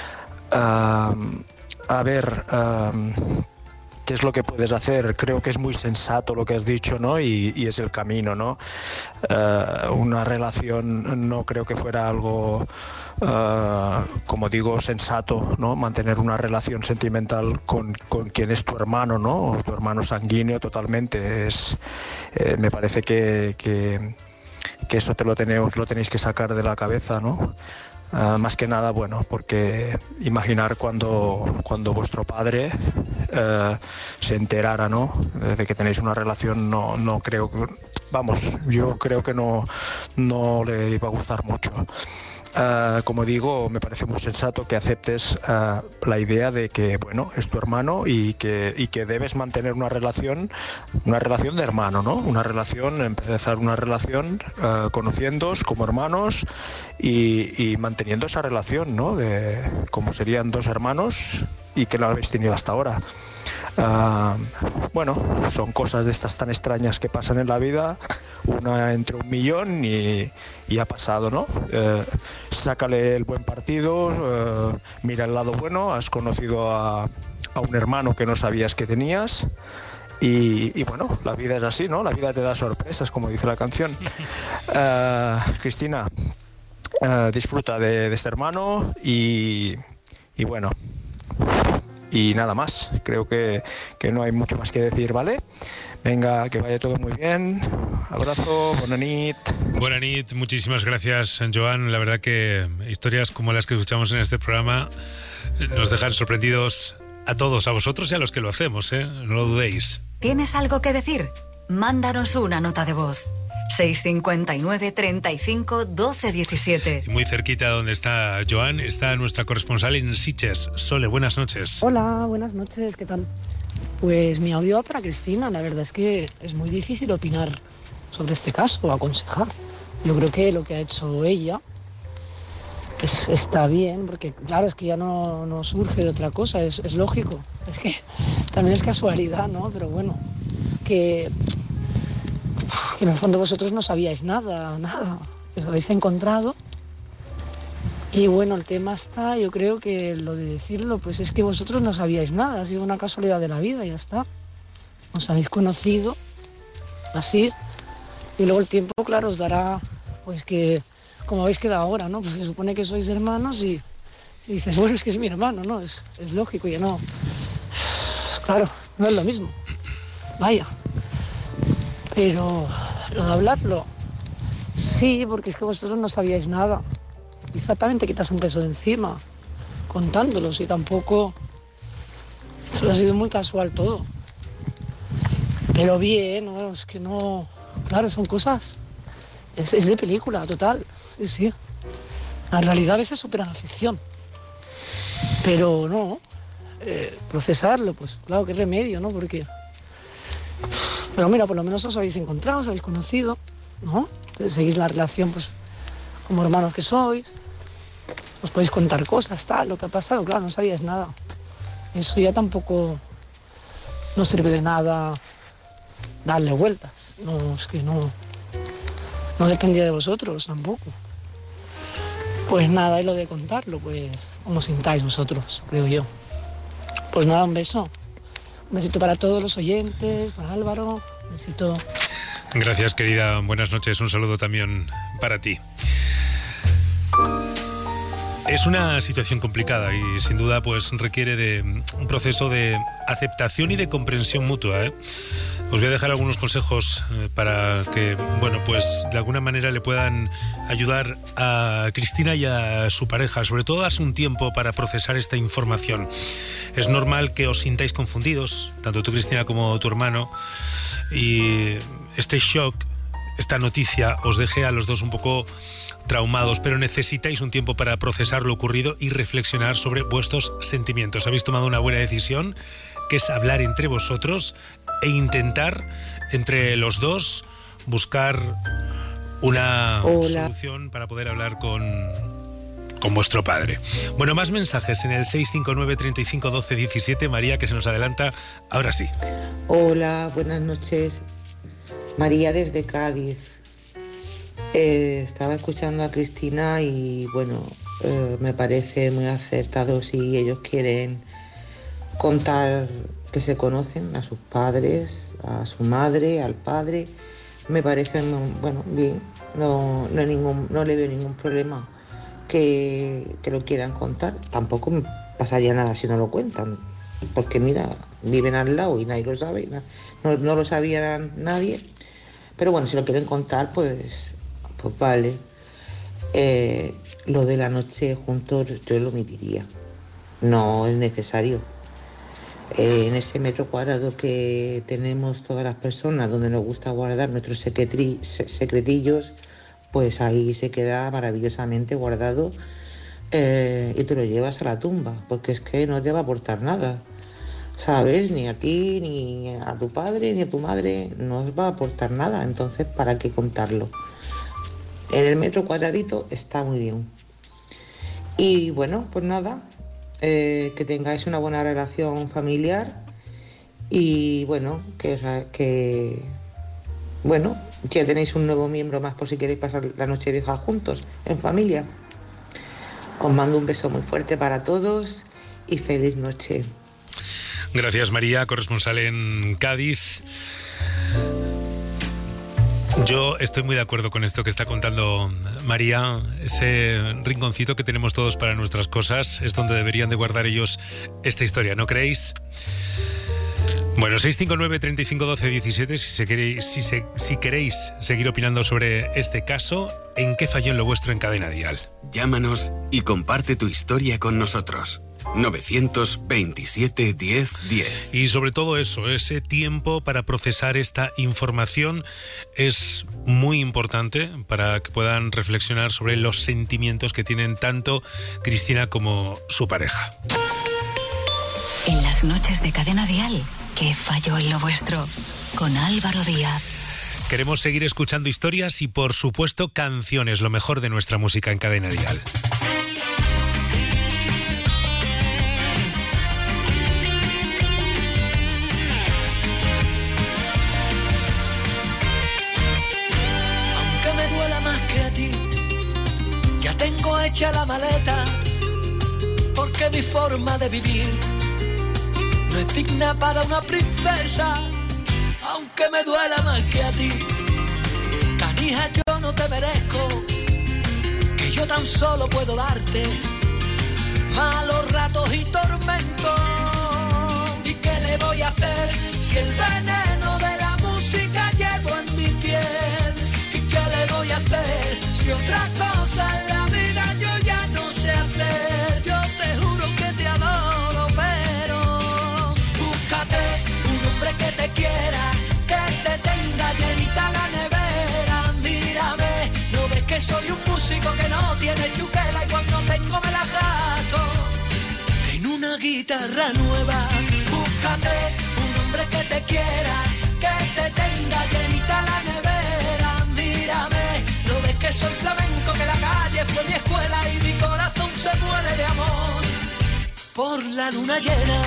H: Uh, a ver... Uh, ¿Qué es lo que puedes hacer? Creo que es muy sensato lo que has dicho, ¿no? Y, y es el camino, ¿no? Uh, una relación no creo que fuera algo, uh, como digo, sensato, ¿no? Mantener una relación sentimental con, con quien es tu hermano, ¿no? O tu hermano sanguíneo totalmente. Es, eh, me parece que, que, que eso te lo tenéis, lo tenéis que sacar de la cabeza, ¿no? Uh, más que nada, bueno, porque imaginar cuando, cuando vuestro padre uh, se enterara, ¿no? De que tenéis una relación, no, no creo que, vamos, yo creo que no, no le iba a gustar mucho. Uh, como digo, me parece muy sensato que aceptes uh, la idea de que, bueno, es tu hermano y que, y que debes mantener una relación, una relación de hermano, ¿no? Una relación, empezar una relación uh, conociéndoos como hermanos y, y manteniendo esa relación, ¿no? De como serían dos hermanos y que la habéis tenido hasta ahora. Uh, bueno, son cosas de estas tan extrañas que pasan en la vida, una entre un millón y, y ha pasado, ¿no? Uh, sácale el buen partido, uh, mira el lado bueno, has conocido a, a un hermano que no sabías que tenías y, y bueno, la vida es así, ¿no? La vida te da sorpresas, como dice la canción. Uh, Cristina, uh, disfruta de, de este hermano y, y bueno... Y nada más, creo que, que no hay mucho más que decir, ¿vale? Venga, que vaya todo muy bien. Abrazo, buena nit.
C: Buena nit, muchísimas gracias, Joan. La verdad que historias como las que escuchamos en este programa nos dejan sorprendidos a todos, a vosotros y a los que lo hacemos, ¿eh? No lo dudéis.
G: ¿Tienes algo que decir? Mándanos una nota de voz. seis cinco nueve, treinta y cinco, doce, diecisiete.
C: Muy cerquita donde está Joan está nuestra corresponsal en Sitges. Sole, buenas noches.
I: Hola, buenas noches, ¿qué tal? Pues mi audio va para Cristina. La verdad es que es muy difícil opinar sobre este caso o aconsejar. Yo creo que lo que ha hecho ella es, está bien, porque claro, es que ya no, no surge de otra cosa, es, es lógico. Es que también es casualidad, ¿no? Pero bueno, que... que en el fondo vosotros no sabíais nada, nada, os habéis encontrado. Y bueno, el tema está, yo creo que lo de decirlo, pues es que vosotros no sabíais nada, ha sido una casualidad de la vida, ya está. Os habéis conocido así, y luego el tiempo, claro, os dará, pues que, como habéis quedado ahora, ¿no? Pues se supone que sois hermanos y, y dices, bueno, es que es mi hermano, ¿no? Es, es lógico, y no. Claro, no es lo mismo. Vaya. Pero lo de hablarlo, sí, porque es que vosotros no sabíais nada. Quizá también te quitas un peso de encima contándolos y tampoco solo ha sido muy casual todo. Pero bien, ¿no? Es que no... Claro, son cosas... Es, es de película, total. Sí, sí. La realidad a veces supera la ficción. Pero no... Eh, procesarlo, pues claro, qué remedio, ¿no? Porque... Pero mira, por lo menos os habéis encontrado, os habéis conocido, ¿no? Entonces, seguís la relación, pues... como hermanos que sois, os podéis contar cosas, tal, lo que ha pasado, claro, no sabíais nada. Eso ya tampoco no sirve de nada darle vueltas. No, es que no, no dependía de vosotros tampoco. Pues nada, y lo de contarlo, pues, como sintáis vosotros, creo yo. Pues nada, un beso. Un besito para todos los oyentes, para Álvaro, un besito.
C: Gracias, querida. Buenas noches. Un saludo también para ti. Es una situación complicada y sin duda pues requiere de un proceso de aceptación y de comprensión mutua, ¿eh? Os voy a dejar algunos consejos eh, para que, bueno, pues de alguna manera le puedan ayudar a Cristina y a su pareja, sobre todo darse un tiempo para procesar esta información. Es normal que os sintáis confundidos, tanto tú, Cristina, como tu hermano, y este shock, esta noticia os deje a los dos un poco traumados, pero necesitáis un tiempo para procesar lo ocurrido y reflexionar sobre vuestros sentimientos. Habéis tomado una buena decisión, que es hablar entre vosotros e intentar entre los dos buscar una
J: Hola.
C: solución para poder hablar con, con vuestro padre. Bueno, más mensajes en el seis cinco nueve, treinta y cinco, doce, diecisiete. María, que se nos adelanta. Ahora sí.
J: Hola, buenas noches. María desde Cádiz. Eh, estaba escuchando a Cristina y bueno, eh, me parece muy acertado si ellos quieren contar que se conocen a sus padres, a su madre, al padre. Me parece, bueno, bien, no, no, hay ningún, no le veo ningún problema que, que lo quieran contar. Tampoco me pasaría nada si no lo cuentan, porque mira, viven al lado y nadie lo sabe, no, no lo sabía nadie. Pero bueno, si lo quieren contar, pues, pues vale. Eh, lo de la noche juntos yo lo omitiría. No es necesario. Eh, en ese metro cuadrado que tenemos todas las personas, donde nos gusta guardar nuestros secretri- secretillos, pues ahí se queda maravillosamente guardado, eh, y te lo llevas a la tumba, porque es que no te va a aportar nada, ¿sabes? Ni a ti, ni a tu padre, ni a tu madre, no os va a aportar nada. Entonces, ¿para qué contarlo? En el metro cuadradito está muy bien. Y bueno, pues nada, eh, que tengáis una buena relación familiar y bueno, que, o sea, que bueno, que tenéis un nuevo miembro más por si queréis pasar la noche vieja juntos, en familia. Os mando un beso muy fuerte para todos y feliz noche.
C: Gracias, María, corresponsal en Cádiz. Yo estoy muy de acuerdo con esto que está contando María. Ese rinconcito que tenemos todos para nuestras cosas es donde deberían de guardar ellos esta historia, ¿no creéis? Bueno, seis cinco nueve, treinta y cinco, doce, diecisiete, si, se queréis, si, se, si queréis seguir opinando sobre este caso, ¿en qué falló en lo vuestro en Cadena Dial?
A: Llámanos y comparte tu historia con nosotros. novecientos veintisiete, diez, diez.
C: Y sobre todo eso, ese tiempo para procesar esta información es muy importante para que puedan reflexionar sobre los sentimientos que tienen tanto Cristina como su pareja.
G: En las noches de Cadena Dial, ¿qué falló en lo vuestro? Con Álvaro Díaz.
C: Queremos seguir escuchando historias y, por supuesto, canciones, lo mejor de nuestra música en Cadena Dial.
E: Aunque me duela más que a ti,
K: hecha la maleta, porque mi forma de vivir no es digna para una princesa, aunque me duela más que a ti. Canija, yo no te merezco, que yo tan solo puedo darte malos ratos y tormentos. ¿Y qué le voy a hacer si el veneno de la música llevo en mi piel? ¿Y qué le voy a hacer si otra cosa en la vida yo ya no sé hacer? Yo te juro que te adoro, pero búscate un hombre que te quiera, que te tenga llenita la nevera. Mírame, ¿no ves que soy un músico que no tiene chuquela y cuando tengo me la gasto en una guitarra nueva? Búscate un hombre que te quiera, que te tenga llenita la nevera. Mírame, ¿no ves que soy flamenco, que la calle fue mi escuela y mi corazón se muere de amor por la luna llena?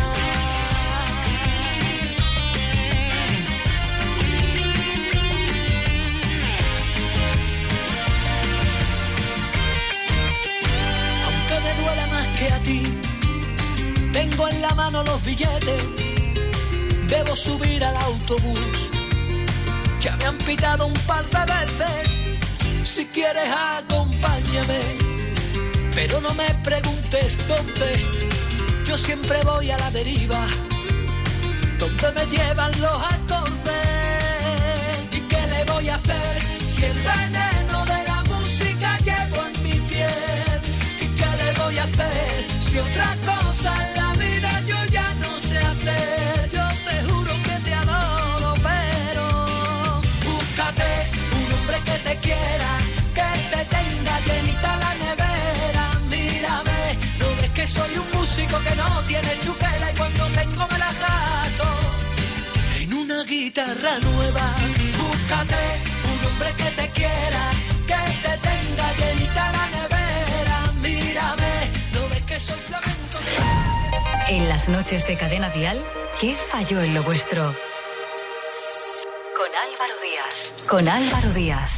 K: Aunque me duela más que a ti, tengo en la mano los billetes, debo subir al autobús. Ya me han pitado un par de veces, si quieres acompáñame, pero no me preguntes dónde, yo siempre voy a la deriva, donde me llevan los acordes. ¿Y qué le voy a hacer si el veneno de la música llevo en mi piel? ¿Y qué le voy a hacer si otra cosa en la vida yo ya no sé hacer? Yo te juro que te adoro, pero búscate un hombre que te quiera, que te tenga llenita la nevera. Mírame, ¿no ves que soy un músico que no tiene chuquela y cuando tengo me la gasto en una guitarra nueva? Búscate un hombre que te quiera, que te tenga llenita la nevera. Mírame, ¿no ves que soy flamenco?
G: En las noches de Cadena Dial, ¿qué falló en lo vuestro? Con Álvaro Díaz. Con Álvaro Díaz.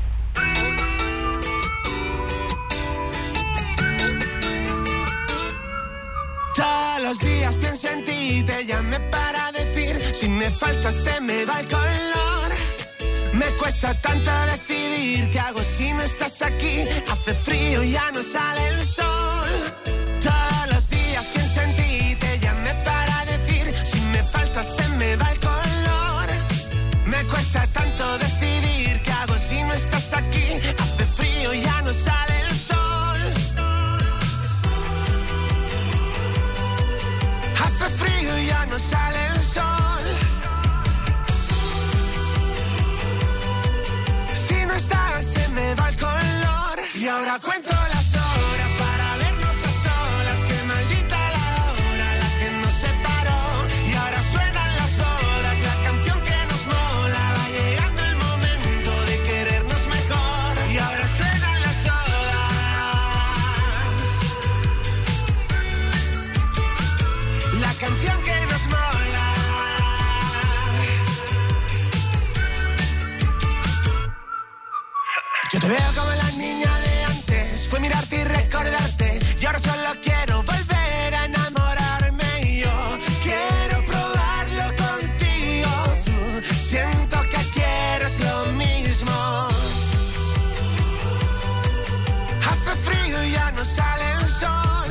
L: Todos los días pienso en ti, te llamé para decir, si me faltas se me va el color. Me cuesta tanto decidir, ¿qué hago si no estás aquí? Hace frío y ya no sale el sol. Todos los días pienso en ti, te llamé para decir, si me faltas se me va el color. Me cuesta tanto decidir, ¿qué hago si no estás aquí? Hace frío y ya no sale el sol. Hace frío y ya no sale el sol. Si no estás se me va el color. Y ahora cuento las horas para vernos a solas. Qué maldita la hora, la que nos separó. Y ahora suenan las bodas, la canción que nos mola. Va llegando el momento de querernos mejor. Y ahora suenan las bodas, la canción que nos mola. Yo te veo como la niña de antes, fue mirarte y recordarte, y ahora solo quiero volver a enamorarme. Y yo quiero probarlo contigo, tú siento que quieres lo mismo. Hace frío y ya no sale el sol.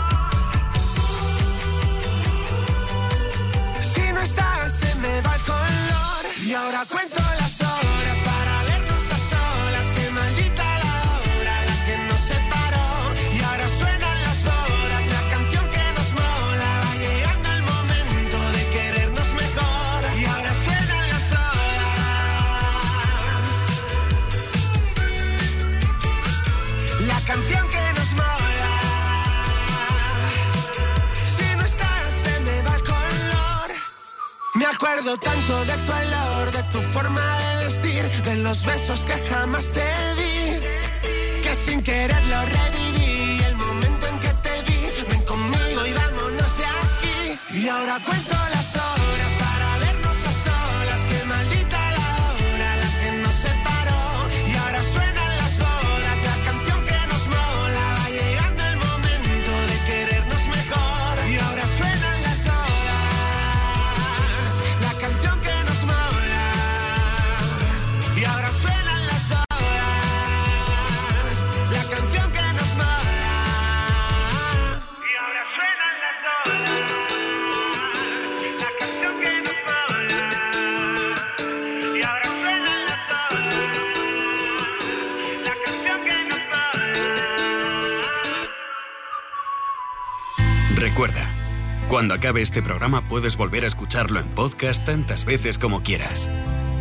L: Si no estás se me va el color. Y ahora cuento las horas para vernos a solas. Qué maldita la hora, la que nos separó. Y ahora suenan las bodas, la canción que nos mola. Va llegando el momento de querernos mejor. Y ahora suenan las bodas, la canción que nos mola. Si no estás se me va el color. Me acuerdo tanto de tu olor, de tu forma de vestir, de los besos que jamás te di, que sin quererlo reviví. El momento en que te vi, ven conmigo y vámonos de aquí. Y ahora cuento las horas para vernos a solas. Qué maldita la hora, la que nos separó. Y ahora suenan las bodas, la canción que nos mola.
A: recuerda, cuando acabe este programa puedes volver a escucharlo en podcast tantas veces como quieras.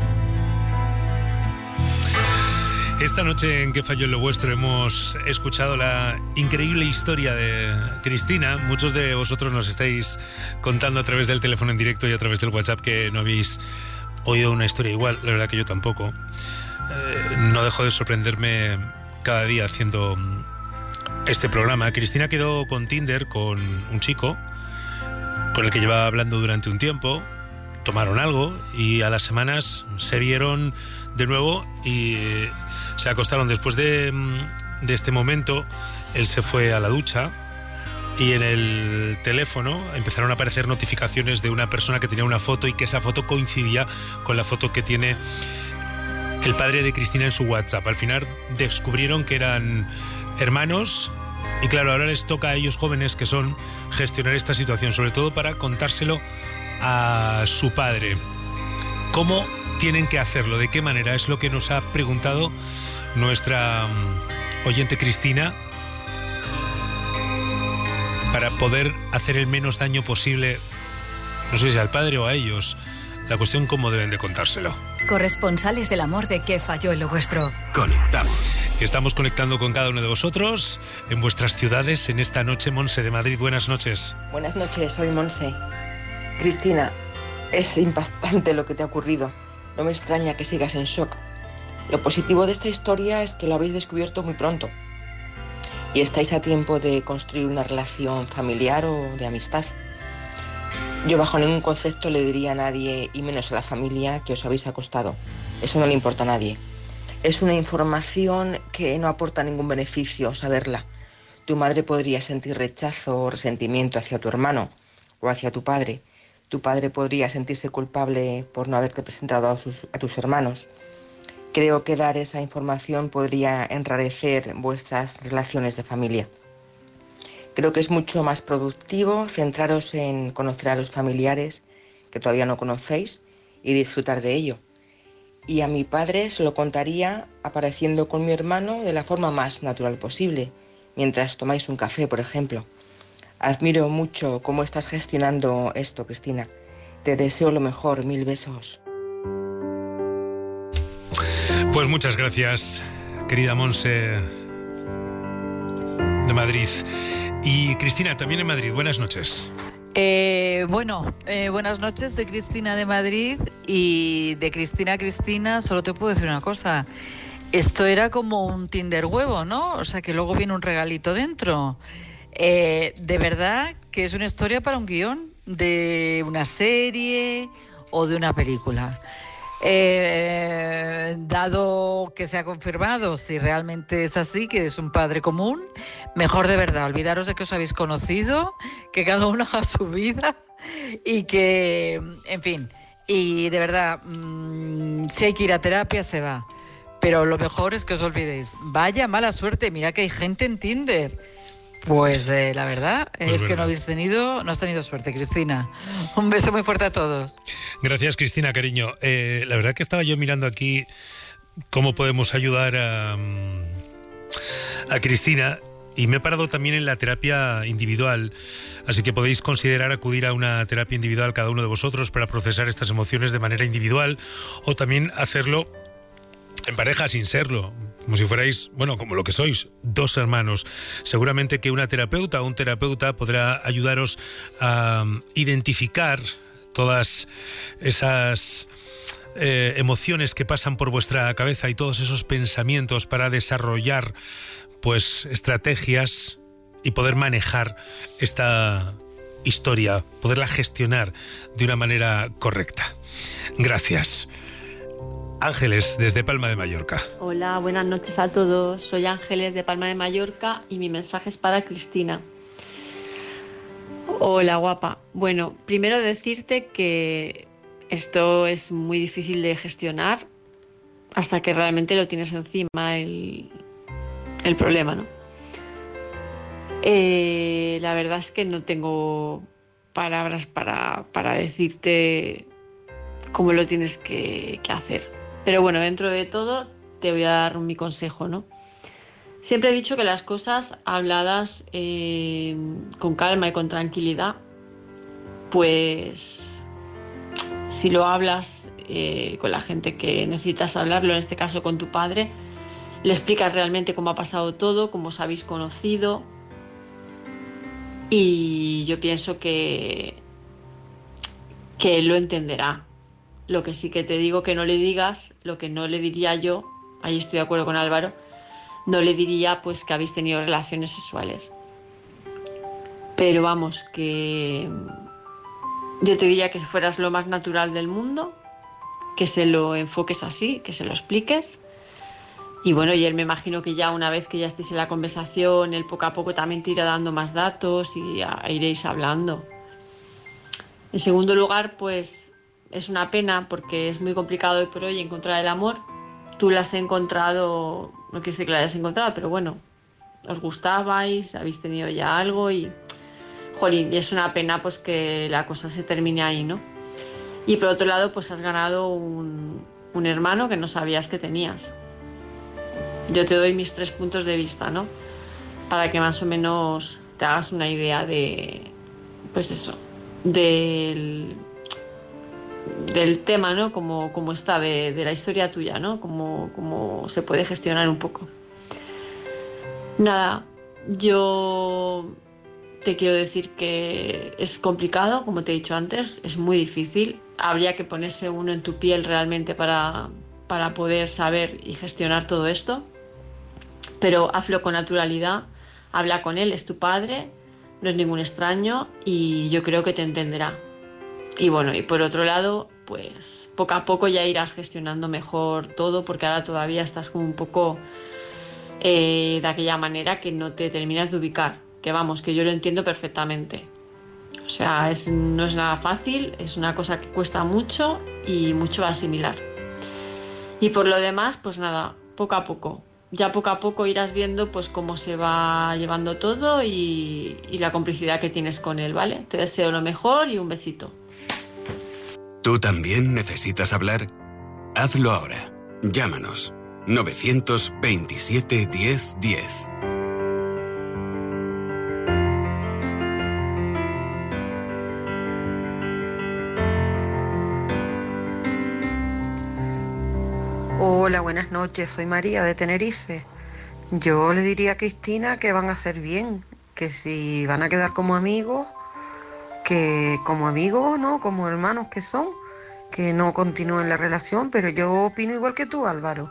C: Esta noche en ¿Qué falló en lo vuestro? Hemos escuchado la increíble historia de Cristina. Muchos de vosotros nos estáis contando a través del teléfono en directo y a través del WhatsApp que no habéis oído una historia igual. La verdad que yo tampoco. Eh, no dejo de sorprenderme cada día haciendo este programa. Cristina quedó con Tinder con un chico con el que llevaba hablando durante un tiempo. Tomaron algo y a las semanas se vieron de nuevo y se acostaron. Después de, de este momento, él se fue a la ducha y en el teléfono empezaron a aparecer notificaciones de una persona que tenía una foto y que esa foto coincidía con la foto que tiene el padre de Cristina en su WhatsApp. Al final descubrieron que eran hermanos y claro, ahora les toca a ellos jóvenes que son gestionar esta situación, sobre todo para contárselo a su padre. ¿Cómo tienen que hacerlo? ¿De qué manera? Es lo que nos ha preguntado nuestra um, oyente Cristina, para poder hacer el menos daño posible, no sé si al padre o a ellos. La cuestión, ¿cómo deben de contárselo?
G: Corresponsales del amor de ¿Qué falló en lo vuestro?
A: Conectamos.
C: Estamos conectando con cada uno de vosotros en vuestras ciudades en esta noche. Monse de Madrid, buenas noches.
M: Buenas noches, soy Monse. Cristina, es impactante lo que te ha ocurrido. No me extraña que sigas en shock. Lo positivo de esta historia es que lo habéis descubierto muy pronto y estáis a tiempo de construir una relación familiar o de amistad. Yo bajo ningún concepto le diría a nadie, y menos a la familia, que os habéis acostado. Eso no le importa a nadie. Es una información que no aporta ningún beneficio saberla. Tu madre podría sentir rechazo o resentimiento hacia tu hermano o hacia tu padre. Tu padre podría sentirse culpable por no haberte presentado a, sus, a tus hermanos. Creo que dar esa información podría enrarecer vuestras relaciones de familia. Creo que es mucho más productivo centraros en conocer a los familiares que todavía no conocéis y disfrutar de ello. Y a mi padre se lo contaría apareciendo con mi hermano de la forma más natural posible, mientras tomáis un café, por ejemplo. Admiro mucho cómo estás gestionando esto, Cristina. Te deseo lo mejor, mil besos.
C: Pues muchas gracias, querida Monse de Madrid. Y Cristina, también en Madrid, buenas noches.
N: Eh, bueno, eh, buenas noches, de Cristina de Madrid. Y de Cristina a Cristina solo te puedo decir una cosa. Esto era como un Tinder huevo, ¿no? O sea, que luego viene un regalito dentro. Eh, de verdad que es una historia para un guión de una serie o de una película. Eh, dado que se ha confirmado si realmente es así, que es un padre común, mejor de verdad, olvidaros de que os habéis conocido, que cada uno haga su vida y que, en fin, y de verdad, mmm, si hay que ir a terapia se va, pero lo mejor es que os olvidéis. Vaya mala suerte, mira que hay gente en Tinder. Pues eh, la verdad pues es verdad. que no habéis tenido, no has tenido suerte, Cristina. Un beso muy fuerte a todos.
C: Gracias, Cristina, cariño. Eh, la verdad que estaba yo mirando aquí cómo podemos ayudar a, a Cristina y me he parado también en la terapia individual. Así que podéis considerar acudir a una terapia individual cada uno de vosotros para procesar estas emociones de manera individual o también hacerlo en pareja sin serlo, como si fuerais, bueno, como lo que sois, dos hermanos. Seguramente que una terapeuta o un terapeuta podrá ayudaros a identificar todas esas eh, emociones que pasan por vuestra cabeza y todos esos pensamientos para desarrollar pues estrategias y poder manejar esta historia, poderla gestionar de una manera correcta. Gracias. Ángeles, desde Palma de Mallorca.
O: Hola, buenas noches a todos. Soy Ángeles de Palma de Mallorca y mi mensaje es para Cristina. Hola, guapa. Bueno, primero decirte que esto es muy difícil de gestionar hasta que realmente lo tienes encima el, el problema, ¿no? Eh, la verdad es que no tengo palabras para, para decirte cómo lo tienes que, que hacer. Pero bueno, dentro de todo te voy a dar mi consejo, ¿no? Siempre he dicho que las cosas habladas eh, con calma y con tranquilidad, pues si lo hablas eh, con la gente que necesitas hablarlo, en este caso con tu padre, le explicas realmente cómo ha pasado todo, cómo os habéis conocido, y yo pienso que, que él lo entenderá. Lo que sí que te digo que no le digas, lo que no le diría yo, ahí estoy de acuerdo con Álvaro, no le diría pues que habéis tenido relaciones sexuales. Pero vamos, que yo te diría que fueras lo más natural del mundo, que se lo enfoques así, que se lo expliques. Y bueno, y él me imagino que ya una vez que ya estéis en la conversación, él poco a poco también te irá dando más datos y a, a iréis hablando. En segundo lugar, pues es una pena porque es muy complicado hoy por hoy encontrar el amor. Tú la has encontrado, no quiero decir que la hayas encontrado, pero bueno, os gustabais, habéis tenido ya algo y, jolín, y es una pena pues que la cosa se termine ahí, ¿no? Y por otro lado, pues has ganado un, un hermano que no sabías que tenías. Yo te doy mis tres puntos de vista, ¿no? Para que más o menos te hagas una idea de, pues eso, del, del tema, ¿no? Como, como está, de, de la historia tuya, ¿no? Como, como se puede gestionar un poco. Nada, yo te quiero decir que es complicado, como te he dicho antes, es muy difícil. Habría que ponerse uno en tu piel realmente para, para poder saber y gestionar todo esto. Pero hazlo con naturalidad, habla con él, es tu padre, no es ningún extraño y yo creo que te entenderá. Y bueno, y por otro lado, pues poco a poco ya irás gestionando mejor todo, porque ahora todavía estás como un poco eh, de aquella manera que no te terminas de ubicar, que vamos, que yo lo entiendo perfectamente. O sea, es, no es nada fácil, es una cosa que cuesta mucho y mucho asimilar. Y por lo demás, pues nada, poco a poco. Ya poco a poco irás viendo pues cómo se va llevando todo y, y la complicidad que tienes con él, ¿vale? Te deseo lo mejor y un besito.
A: ¿Tú también necesitas hablar? Hazlo ahora. Llámanos. novecientos veintisiete diez diez.
P: Hola, buenas noches, soy María de Tenerife. Yo le diría a Cristina que van a hacer bien, que si van a quedar como amigos, que como amigos, ¿no? Como hermanos que son, que no continúen la relación, pero yo opino igual que tú, Álvaro,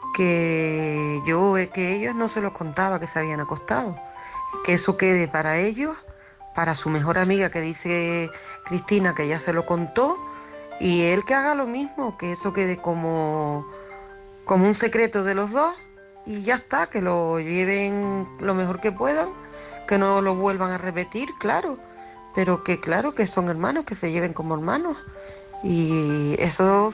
P: que yo que ellos no se los contaba que se habían acostado, que eso quede para ellos, para su mejor amiga que dice Cristina que ya se lo contó, y él que haga lo mismo, que eso quede como... como un secreto de los dos y ya está, que lo lleven lo mejor que puedan, que no lo vuelvan a repetir, claro, pero que claro que son hermanos, que se lleven como hermanos. Y eso,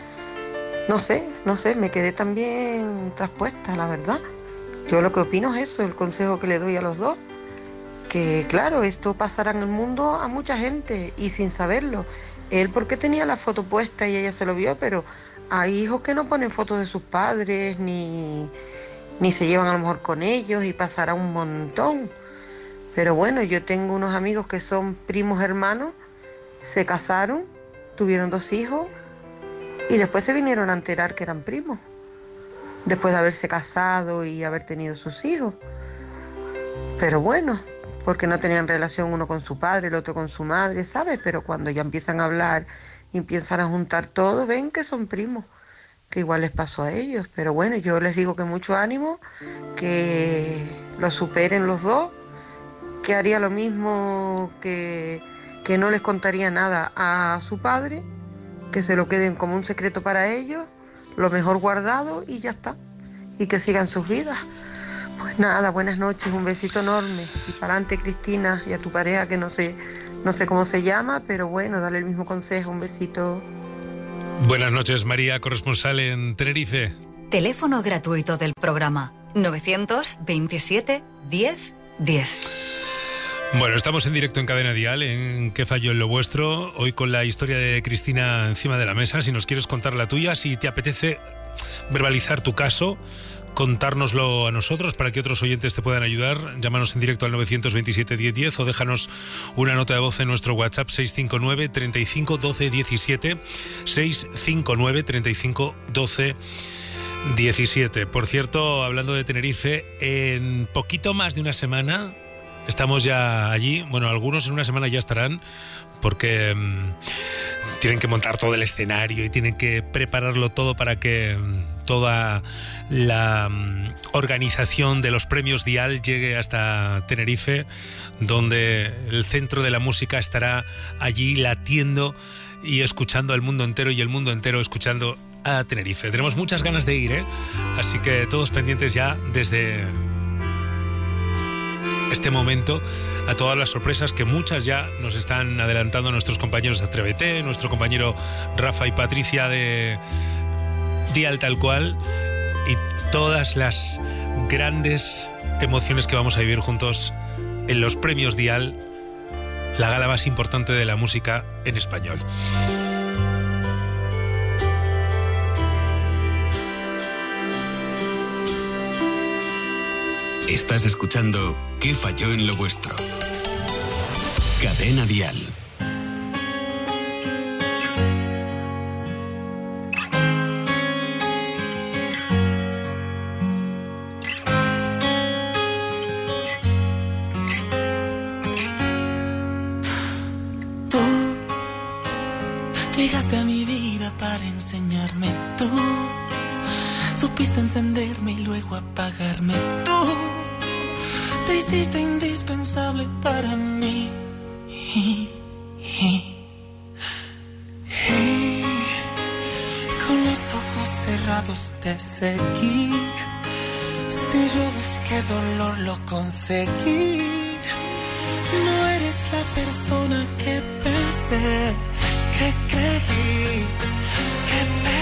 P: no sé, no sé, me quedé también traspuesta, la verdad. Yo lo que opino es eso, el consejo que le doy a los dos, que claro, esto pasará en el mundo a mucha gente y sin saberlo. Él porque tenía la foto puesta y ella se lo vio, pero... hay hijos que no ponen fotos de sus padres ni, ni se llevan a lo mejor con ellos y pasará un montón. Pero bueno, yo tengo unos amigos que son primos hermanos, se casaron, tuvieron dos hijos y después se vinieron a enterar que eran primos, después de haberse casado y haber tenido sus hijos. Pero bueno, porque no tenían relación uno con su padre, el otro con su madre, ¿sabes? Pero cuando ya empiezan a hablar... y empiezan a juntar todo, ven que son primos, que igual les pasó a ellos. Pero bueno, yo les digo que mucho ánimo, que lo superen los dos, que haría lo mismo, que, que no les contaría nada a su padre, que se lo queden como un secreto para ellos, lo mejor guardado y ya está, y que sigan sus vidas. Pues nada, buenas noches, un besito enorme, y para adelante Cristina, y a tu pareja que no sé... no sé cómo se llama, pero bueno, dale el mismo consejo, un besito.
C: Buenas noches, María, corresponsal en Tenerife.
G: Teléfono gratuito del programa novecientos veintisiete diez diez.
C: Bueno, estamos en directo en Cadena Dial, en ¿Qué falló en lo vuestro? Hoy con la historia de Cristina encima de la mesa. Si nos quieres contar la tuya, si te apetece verbalizar tu caso, contárnoslo a nosotros para que otros oyentes te puedan ayudar, llámanos en directo al nueve dos siete, diez diez o déjanos una nota de voz en nuestro WhatsApp seis cinco nueve, treinta y cinco, doce, diecisiete, seis cinco nueve, treinta y cinco, doce, diecisiete. Por cierto, hablando de Tenerife, en poquito más de una semana estamos ya allí. Bueno, algunos en una semana ya estarán, porque mmm, tienen que montar todo el escenario y tienen que prepararlo todo para que mmm, toda la mmm, organización de los premios Dial llegue hasta Tenerife, donde el centro de la música estará allí latiendo y escuchando al mundo entero, y el mundo entero escuchando a Tenerife. Tenemos muchas ganas de ir, ¿eh? Así que todos pendientes ya desde este momento a todas las sorpresas que muchas ya nos están adelantando nuestros compañeros de Atrévete, nuestro compañero Rafa y Patricia de Dial Tal Cual, y todas las grandes emociones que vamos a vivir juntos en los premios Dial, la gala más importante de la música en español.
A: Estás escuchando ¿Qué falló en lo vuestro? Cadena Dial.
Q: Tú llegaste a mi vida para enseñarme. Tú supiste encenderme y luego apagarme. Tú te hiciste indispensable para mí. Y, y, y con los ojos cerrados te seguí. Si yo busqué dolor, lo conseguí. No eres la persona que pensé, que creí, que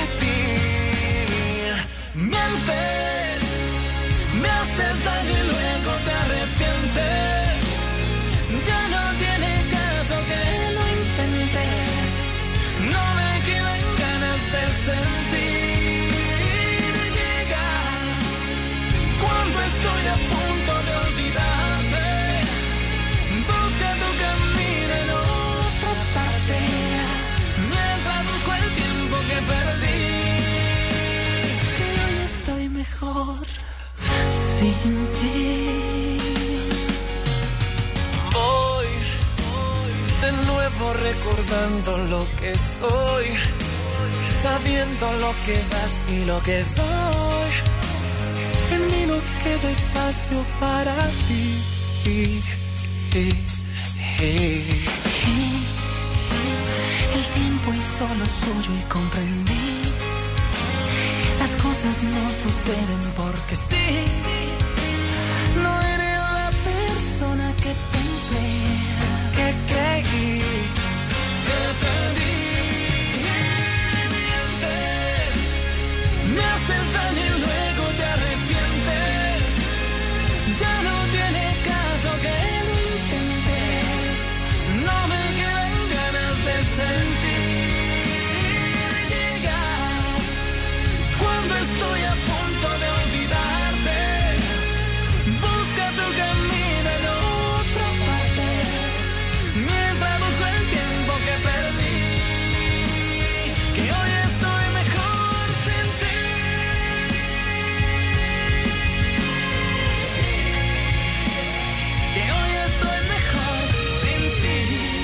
Q: pedí. Mientes, me haces daño y luego te arrepientes. Ya no tiene caso que lo intentes. No me quedan ganas de sentir. Llegas cuando estoy a punto de olvidarte. Busca tu camino en otra parte, mientras busco el tiempo que perdí. Que hoy estoy mejor sin ti. Voy de nuevo recordando lo que soy, sabiendo lo que das y lo que doy. En mí no queda espacio para ti. Y, y, y. El tiempo hizo lo suyo y comprendí. Las cosas no suceden porque sí. No eres la persona que pensé, que creí, que pedí. Mientes, me haces daño y luego te arrepientes. Ya no tiene caso que lo intentes. No me quedan ganas de sentir. Llegas cuando estoy a punto de olvidarte. Busca tu camino en otra parte, mientras busco el tiempo que perdí. Que hoy estoy mejor sin ti. Que hoy estoy mejor sin ti.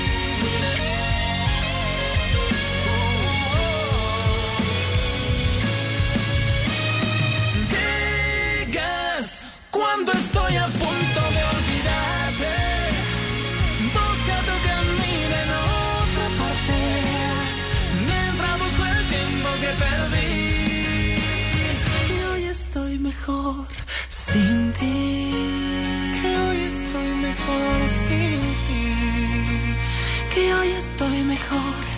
Q: Llegas cuando estoy a punto de olvidarte. Busca tu camino en otra parte, mientras busco el tiempo que perdí. Que hoy estoy mejor sin ti. Que hoy estoy mejor sin ti. Que hoy estoy mejor